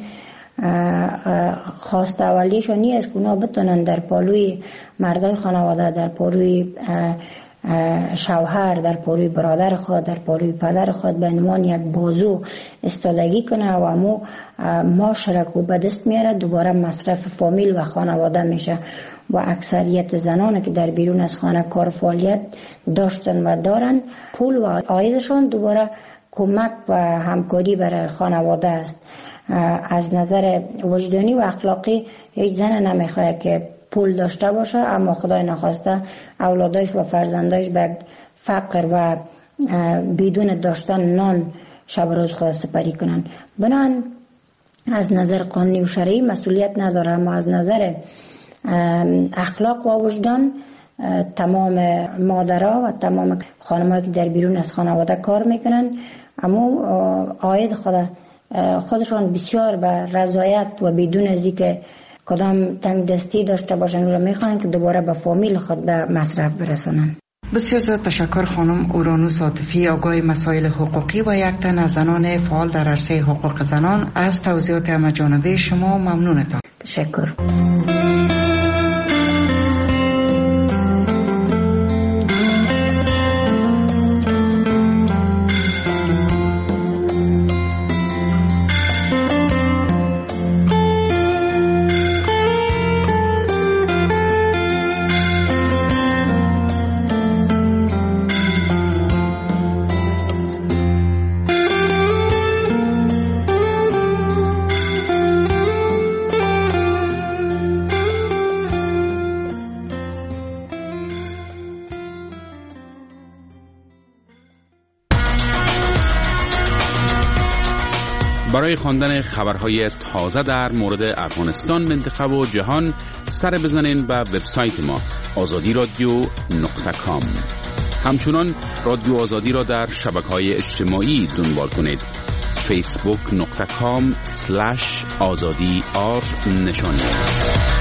خواست اولیشون نیست که اونا بتونن در پالوی مردای خانواده، در پالوی شوهر، در پالوی برادر خود، در پالوی پدر خود به عنوان یک بازو استادگی کنه و مو معاشرت و به دست میاره، دوباره مصرف فامیل و خانواده میشه. و اکثریت زنان که در بیرون از خانه کار فعالیت داشتن و دارن، پول و عایدشان دوباره کمک و همکاری برای خانواده است. از نظر وجدانی و اخلاقی هیچ زن نمیخواد که پول داشته باشه اما خدای نخواسته اولادش و فرزندش به فقر و بدون داشتن نان شب و روز خود سپری کنن. بنان از نظر قانونی و شرعی مسئولیت نداره، اما از نظر اخلاق و وجدان تمام مادرها و تمام خانم‌ها که در بیرون از خانواده کار میکنن، اما عاید خود خودشان بسیار به رضایت و بدون از اینکه کدام تنگ دستی داشته باشن رو میخوان که دوباره به فامیل خود به مصرف برسانن. بسیار زیاد تشکر خانم اورانوس عاطفی، آگاه مسائل حقوقی و یک تن از زنان فعال در عرصه حقوق زنان. از توضیحات همه‌جانبه شما ممنونتم. تشکر. برای خواندن خبرهای تازه در مورد افغانستان، منطقه و جهان سر بزنین به وبسایت ما آزادی رادیو نقطه کام. همچنان رادیو آزادی را در شبکه‌های اجتماعی دنبال کنید. فیسبوک نقطه کام سلش آزادی آر نشانی